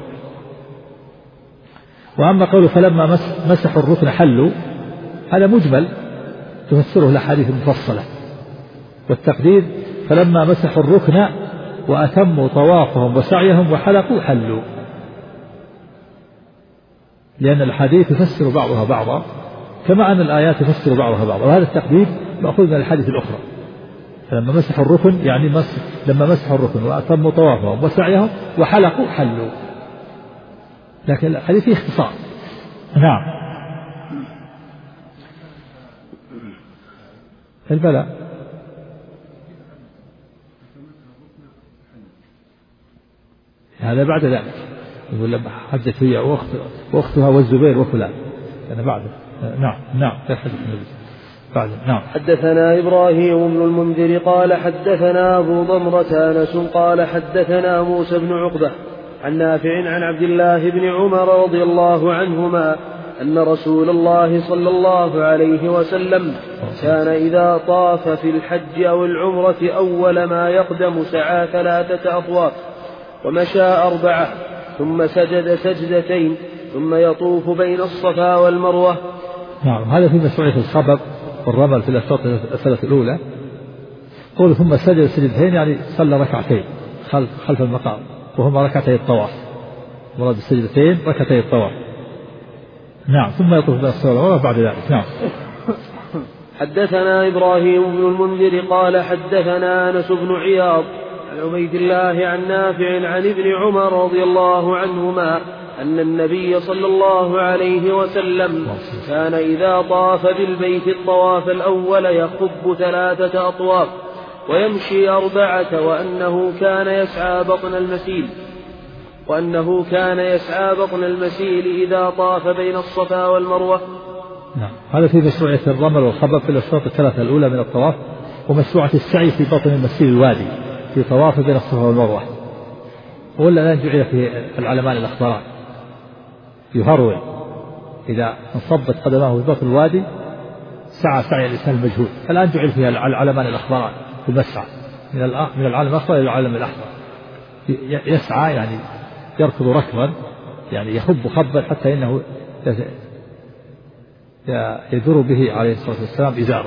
وأما قوله فلما مسحوا الركن حلوا هذا مجمل تفسره الأحاديث المفصلة، والتقدير فلما مسحوا الركن وأتموا طوافهم وسعيهم وحلقوا حلوا، لأن الحديث يفسر بعضها بعضا كما أن الآيات تفسر بعضها بعضا، وهذا التقدير مأخوذ من الحديث الأخرى. فلما مسحوا الركن يعني مس لما مسحوا الركن وأتموا طوافهم وسعيهم وحلقوا حلوا، لكن الحديث فيه اختصار. نعم البلاء هذا بعد ذلك يقول لما حجت هي وأختها والزبير وفلان أنا بعده. نعم نعم بعد. نعم. حدثنا إبراهيم بن المنذر قال حدثنا أبو ضمرة أنس قال حدثنا موسى بن عقبة عن نافع عن عبد الله بن عمر رضي الله عنهما أن رسول الله صلى الله عليه وسلم كان إذا طاف في الحج أو العمرة أول ما يقدم سعى ثلاثة أطواف ومشى أربعة ثم سجد سجدتين ثم يطوف بين الصفا والمروة. نعم هذا في مشروعية الخبر والرمل في الأشواط الثلاث الأولى. قول ثم سجد سجدتين يعني صلى ركعتين خلف, خلف المقام وهما ركعتي الطواف، مراد السجدتين ركعتي الطواف. نعم ثم يطوف بين الصفا والمروة بعد ذلك. نعم. حدثنا إبراهيم بن المنذر قال حدثنا أنس بن عياض عن عبيد الله عن نافع عن ابن عمر رضي الله عنهما أن النبي صلى الله عليه وسلم كان إذا طاف بالبيت الطواف الأول يخب ثلاثة أطواف ويمشي أربعة وأنه كان يسعى بطن المسيل وأنه كان يسعى بطن المسيل إذا طاف بين الصفا والمروة. نعم هذا في مشروعية الرمل والخبر في الأشواط الثلاثة الأولى من الطواف، ومشروعة السعي في بطن المسيل الوادي في طواف بين الصفا والمروة. ولا الآن جعل في العلمان الأخضران يهرول إذا انصبت قدماه في بطن الوادي سعى سعي الإنسان المجهول. الآن جعل فيها العلمان الأخضران في المسعى من من العالم الأخضر إلى العالم الأحمر، يسعى يعني يركض ركضا يعني يخب خبا حتى إنه يدور به عليه الصلاة والسلام إزاره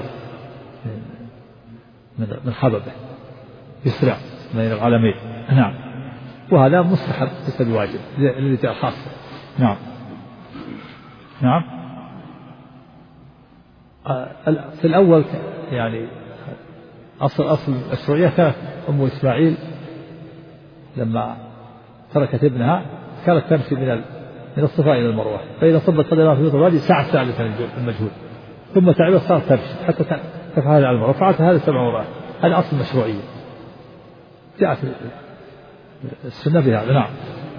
من خببه يسرع بين العالمين. نعم وهذا مستحب ليس بواجب للرجال خاصة. نعم. نعم في الأول يعني أصل أصل الشرعية كانت أم إسماعيل لما تركت ابنها كانت تمشي من من الصفا إلى المروة، فإذا صبت قدمها في بطن الوادي ساعة ساعة المجهول ثم تعبت صارت تمشي حتى تفعل على المروة، فعلت هذا سبع مرات. هذا أصل المشروعية جاءت السنة بهذا. نعم.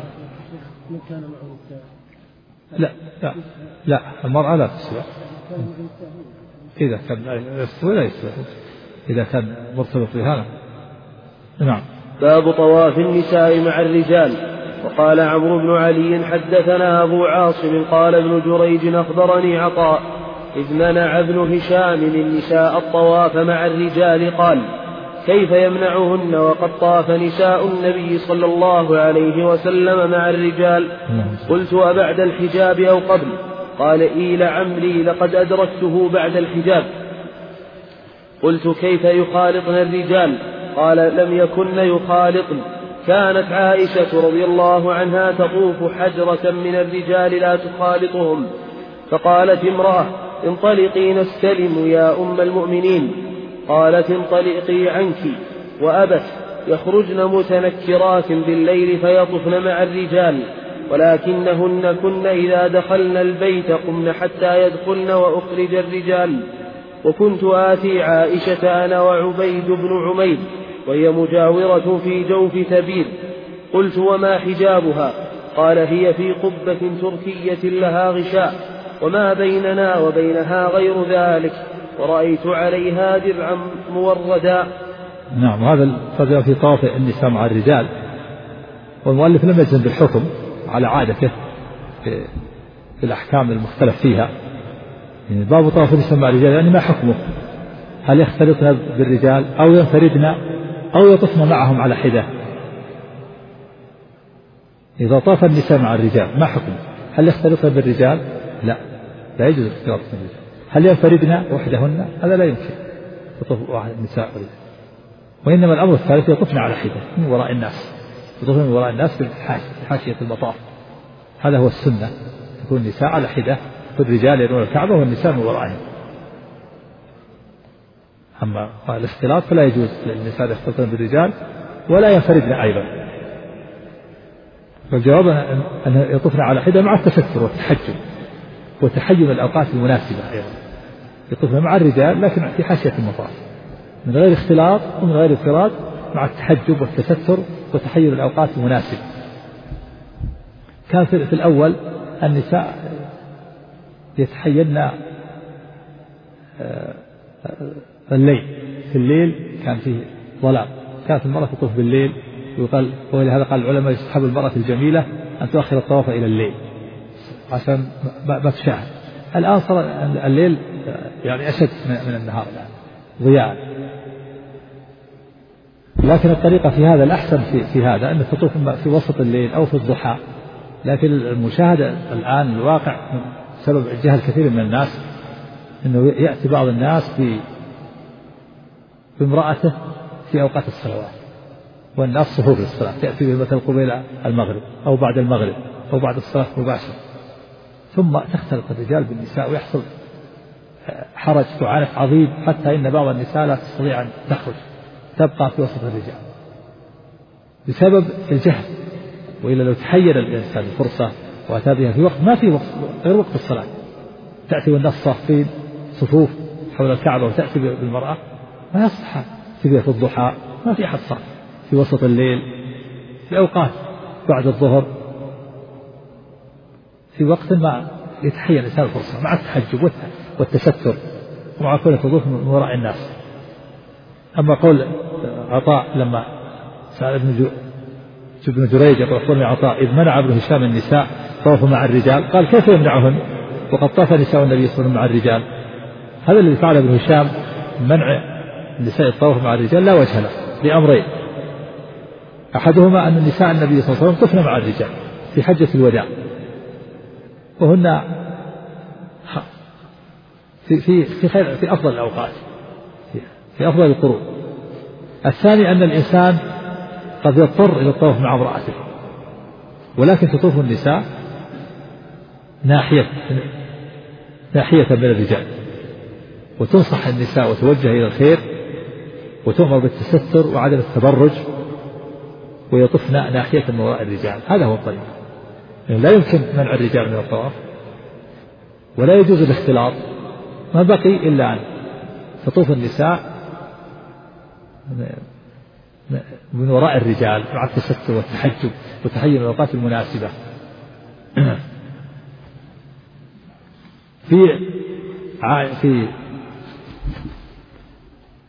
لا لا لا المرأة لا تسوى إذا كان يستوي لا يستوي إذا كان مرتبط بها. نعم. باب طواف النساء مع الرجال. وقال عمرو بن علي حدثنا أبو عاصم قال ابن جريج أخبرني عطاء إذ منع ابن هشام النساء الطواف مع الرجال قال كيف يمنعهن وقد طاف نساء النبي صلى الله عليه وسلم مع الرجال؟ قلت أبعد الحجاب أو قبل؟ قال إي لعمري لقد أدركته بعد الحجاب. قلت كيف يخالطن الرجال؟ قال لم يكن يخالطن، كانت عائشة رضي الله عنها تطوف حجرة من الرجال لا تخالطهم، فقالت امرأة انطلقي نستلم يا أم المؤمنين، قالت انطلقي عنك، وأبت يخرجن متنكرات بالليل فيطفن مع الرجال، ولكنهن كن إذا دخلن البيت قمن حتى يدخلن وأخرج الرجال. وكنت آتي عائشة أنا وعبيد بن عمير وهي مجاورة في جوف تبير. قلت وما حجابها؟ قال هي في قبة تركية لها غشاء، وما بيننا وبينها غير ذلك، ورأيت عليها درعا موردا. نعم، هذا الفرق في طواف النساء مع الرجال، والمؤلف لم يجزم بالحكم على عادته في, في الأحكام المختلف فيها. يعني باب طواف النساء مع الرجال يعني ما حكمه؟ هل يختلطن بالرجال أو ينفردن أو يطفن معهم على حدة؟ إذا طاف النساء مع الرجال ما حكمه؟ هل يختلطن بالرجال؟ لا، لا يجوز الاختلاط بالرجال. هل ينفردن وحدهن؟ هذا لا يمكن يطوف واحد النساء والرجال، وإنما الأمر الثالث يطفن على حدة من وراء الناس، يطفن من وراء الناس في حاشية المطاف. هذا هو السنة، تكون النساء على حدة، والرجال يرون الكعبة والنساء من ورائهم. أما الاختلاط فلا يجوز للنساء يختلطن بالرجال ولا ينفردن أيضا. فالجواب أن يطفن على حدة مع التستر والتحجب وتحجب الأوقات المناسبة أيضا. يطفن مع الرجال لكن في حاشية المطاف من غير اختلاط ومن غير انفراد، مع التحجب والتستر وتحجب الأوقات المناسبة. كان في الأول النساء يتحيلن الليل، في الليل كان فيه ظلام، كانت المرأة تطوف بالليل، ويقال ولهذا قال العلماء يستحب المرأة الجميلة أن تؤخر الطواف إلى الليل عشان ما تشاهد. الآن صار الليل يعني أشد من النهار الآن ضياء، لكن الطريقة في هذا الأحسن في, في هذا أن تطوف في وسط الليل أو في الضحى. لكن المشاهدة الآن الواقع سبب جهل كثير من الناس أنه يأتي بعض الناس بامرأته في أوقات الصلوات والناس صفوف الصلاة، تأتي به مثل قبيل المغرب أو بعد المغرب أو بعد الصلاة مباشرة، ثم تختلط الرجال بالنساء ويحصل حرج وعنف عظيم، حتى إن بعض النساء لا تستطيع أن تخرج، تبقى في وسط الرجال بسبب الجهل. وإلا لو تحير الإنسان الفرصة وأتى بها في وقت ما في وقت غير وقت الصلاة، تأتي والناس صافين صفوف حول الكعبة وتأتي بالمرأة، ما يصح تبيع في الضحى، ما في أحد صار في وسط الليل، في أوقات بعد الظهر، في وقت ما يتحير الإنسان الفرصة مع التحجب والتستر ومع كل الوقوف من وراء الناس. أما قول عطاء لما سأل ابن ابن جريج يقول أخبرني عطاء إذ منع ابن هشام النساء طوفوا مع الرجال، قال كيف يمنعهن وقد طاف نساء النبي صلى الله عليه وسلم مع الرجال؟ هذا الذي فعل ابن هشام منع النساء الطواف مع الرجال لا وجه له لأمرين: أحدهما أن النساء النبي صلى الله عليه وسلم طفن مع الرجال في حجة الوداع، وهن في في في, خير في أفضل الأوقات، في, في أفضل القرون. الثاني أن الإنسان قد يضطر إلى الطواف مع امرأته، ولكن تطوف النساء ناحية ناحية من الرجال، وتنصح النساء وتوجه إلى الخير وتؤمر بالتستر وعدم التبرج، ويطفن ناحية من وراء الرجال. هذا هو الطريق. يعني لا يمكن منع الرجال من الطواف ولا يجوز الاختلاط، ما بقي إلا أن تطوف النساء من وراء الرجال مع التستر والتحجب وتحيي الأوقات المناسبة. في في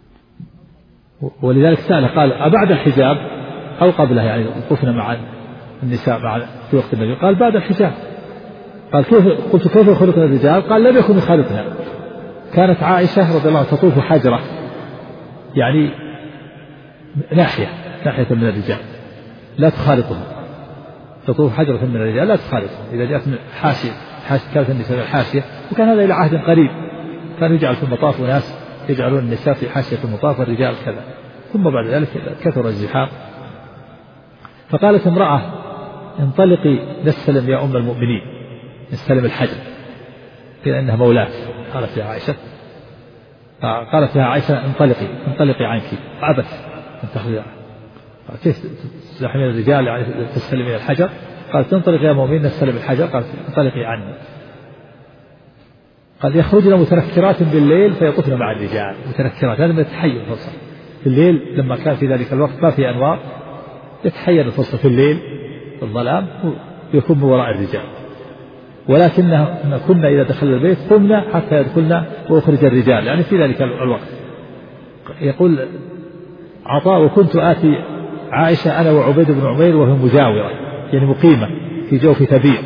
ولذلك سأل قال أبعد الحجاب أو قبله، يعني طفنا معا النساء مع في وقت النبي؟ قال بعد الحجاب. قال كيف؟ قلت كيف يخلقنا الرجال؟ قال لم يكن يخالطنا. كانت عائشة رضي الله عنها تطوف حجرة، يعني ناحية ناحية من الرجال لا تخالطهم، تطوف حجرة من الرجال لا تخالطهم. إذا جاءت من حاشية كانت النساء الحاشية، وكان هذا إلى عهد قريب، كان يجعل في المطاف وناس يجعلون النساء في حاشية المطاف والرجال كذا. ثم بعد ذلك كثر الزحام، فقالت امرأة انطلقي نستلم يا أم المؤمنين، نستلم الحجر، قيل إنها مولاة. قالت يا عائشة قالت يا عائشة انطلقي انطلقي عنك، عبث أن تخرجي. كيف تزحمين الرجال يعني تستلمين الحجر؟ قالت انطلقي يا مؤمنين نستلم الحجر. قالت انطلقي عني. قال يخرجن متنكرات بالليل فيطفن مع الرجال، متنكرات هذا من التحير الفرصة في الليل، لما كان في ذلك الوقت ما في أنوار يتحير الفرصة في الليل في الظلام يكون من وراء الرجال. ولكننا كنا إذا دخلنا البيت قمنا حتى يدخلنا وأخرج الرجال، يعني في ذلك الوقت. يقول عطاء وكنت آتي عائشة أنا وعبيد بن عمير وهي مجاورة، يعني مقيمة في جوف ثبير،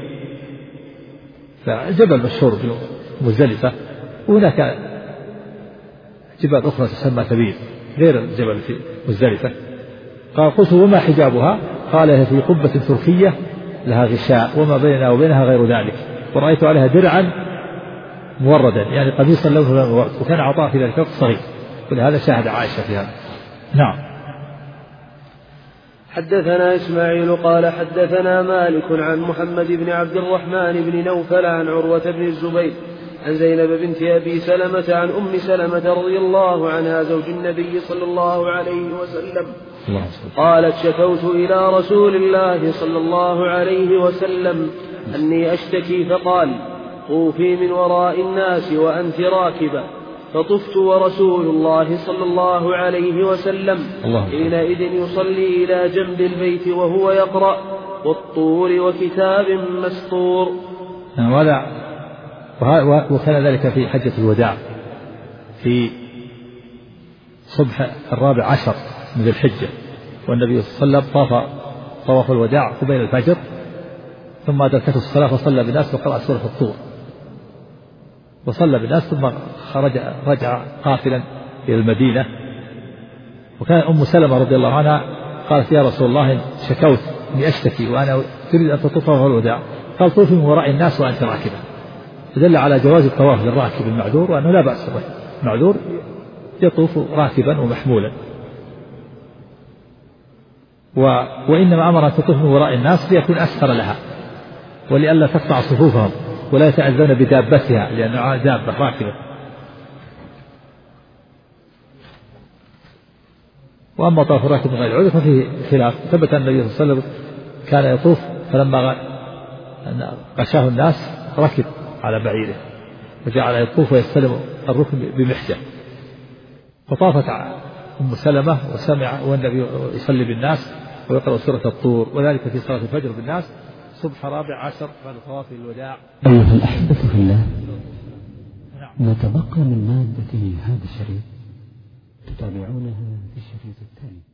فجبل مشهور في مزدلفة، وهناك جبال أخرى تسمى ثبير غير الجبل في مزدلفة. قال قلت وما حجابها؟ قال هي في قبة تركية لها غشاء وما بيننا وبينها غير ذلك، ورأيت عليها درعا موردا، يعني قميصا لونه مورد، وكان عطاء في ذلك الوقت صغير، ولهذا شاهد عائشة في هذا. نعم. حدثنا إسماعيل قال حدثنا مالك عن محمد بن عبد الرحمن بن نوفل عن عروة بن الزبير عن زينب بنت أبي سلمة عن أم سلمة رضي الله عنها زوج النبي صلى الله عليه وسلم قالت شكوت إلى رسول الله صلى الله عليه وسلم أني أشتكي، فقال طوفي من وراء الناس وأنت راكبة، فطفت ورسول الله صلى الله عليه وسلم حينئذ يصلي إلى جنب البيت وهو يقرأ والطور وكتاب مسطور. وكان ذلك في حجة الوداع في صبح الرابع عشر من ذي الحجة، والنبي صلى الله عليه وسلم طاف طواف الوداع قبيل الفجر، ثم أدركته الصلاة فصلى بالناس وقرأ سورة الطور، وصلى بالناس ثم خرج رجع قافلا إلى المدينة. وكان أم سلمة رضي الله عنها قالت يا رسول الله شكوت إني أشتكي وأنا تريد أن تطوف الوداع، قال طوفي من وراء الناس وأنت راكبة، فدل على جواز الطواف للراكب المعذور وأنه لا بأس به، معذور يطوف راكبا ومحمولا. و... وإنما أمر أن تطوف من وراء الناس ليكون أسهل لها ولئلا تقطع صفوفهم ولا يتأذون بدابتها لأنها دابة راكبة. وأما طواف الراكب من غير عذر ففيه خلاف، ثبت أن النبي صلى الله عليه وسلم كان يطوف فلما غشاه الناس ركب على بعيره وجعل يطوف ويستلم الركن بمحجة، فطافت أم سلمة وسمع والنبي يصلي بالناس ويقرأ سورة الطور، وذلك في صلاة الفجر بالناس صبح رابع عشر بعد طواف الوداع. أيها الأحبة في الله، نتبقى من مادة هذا الشريط تتابعونها في الشريط التالي.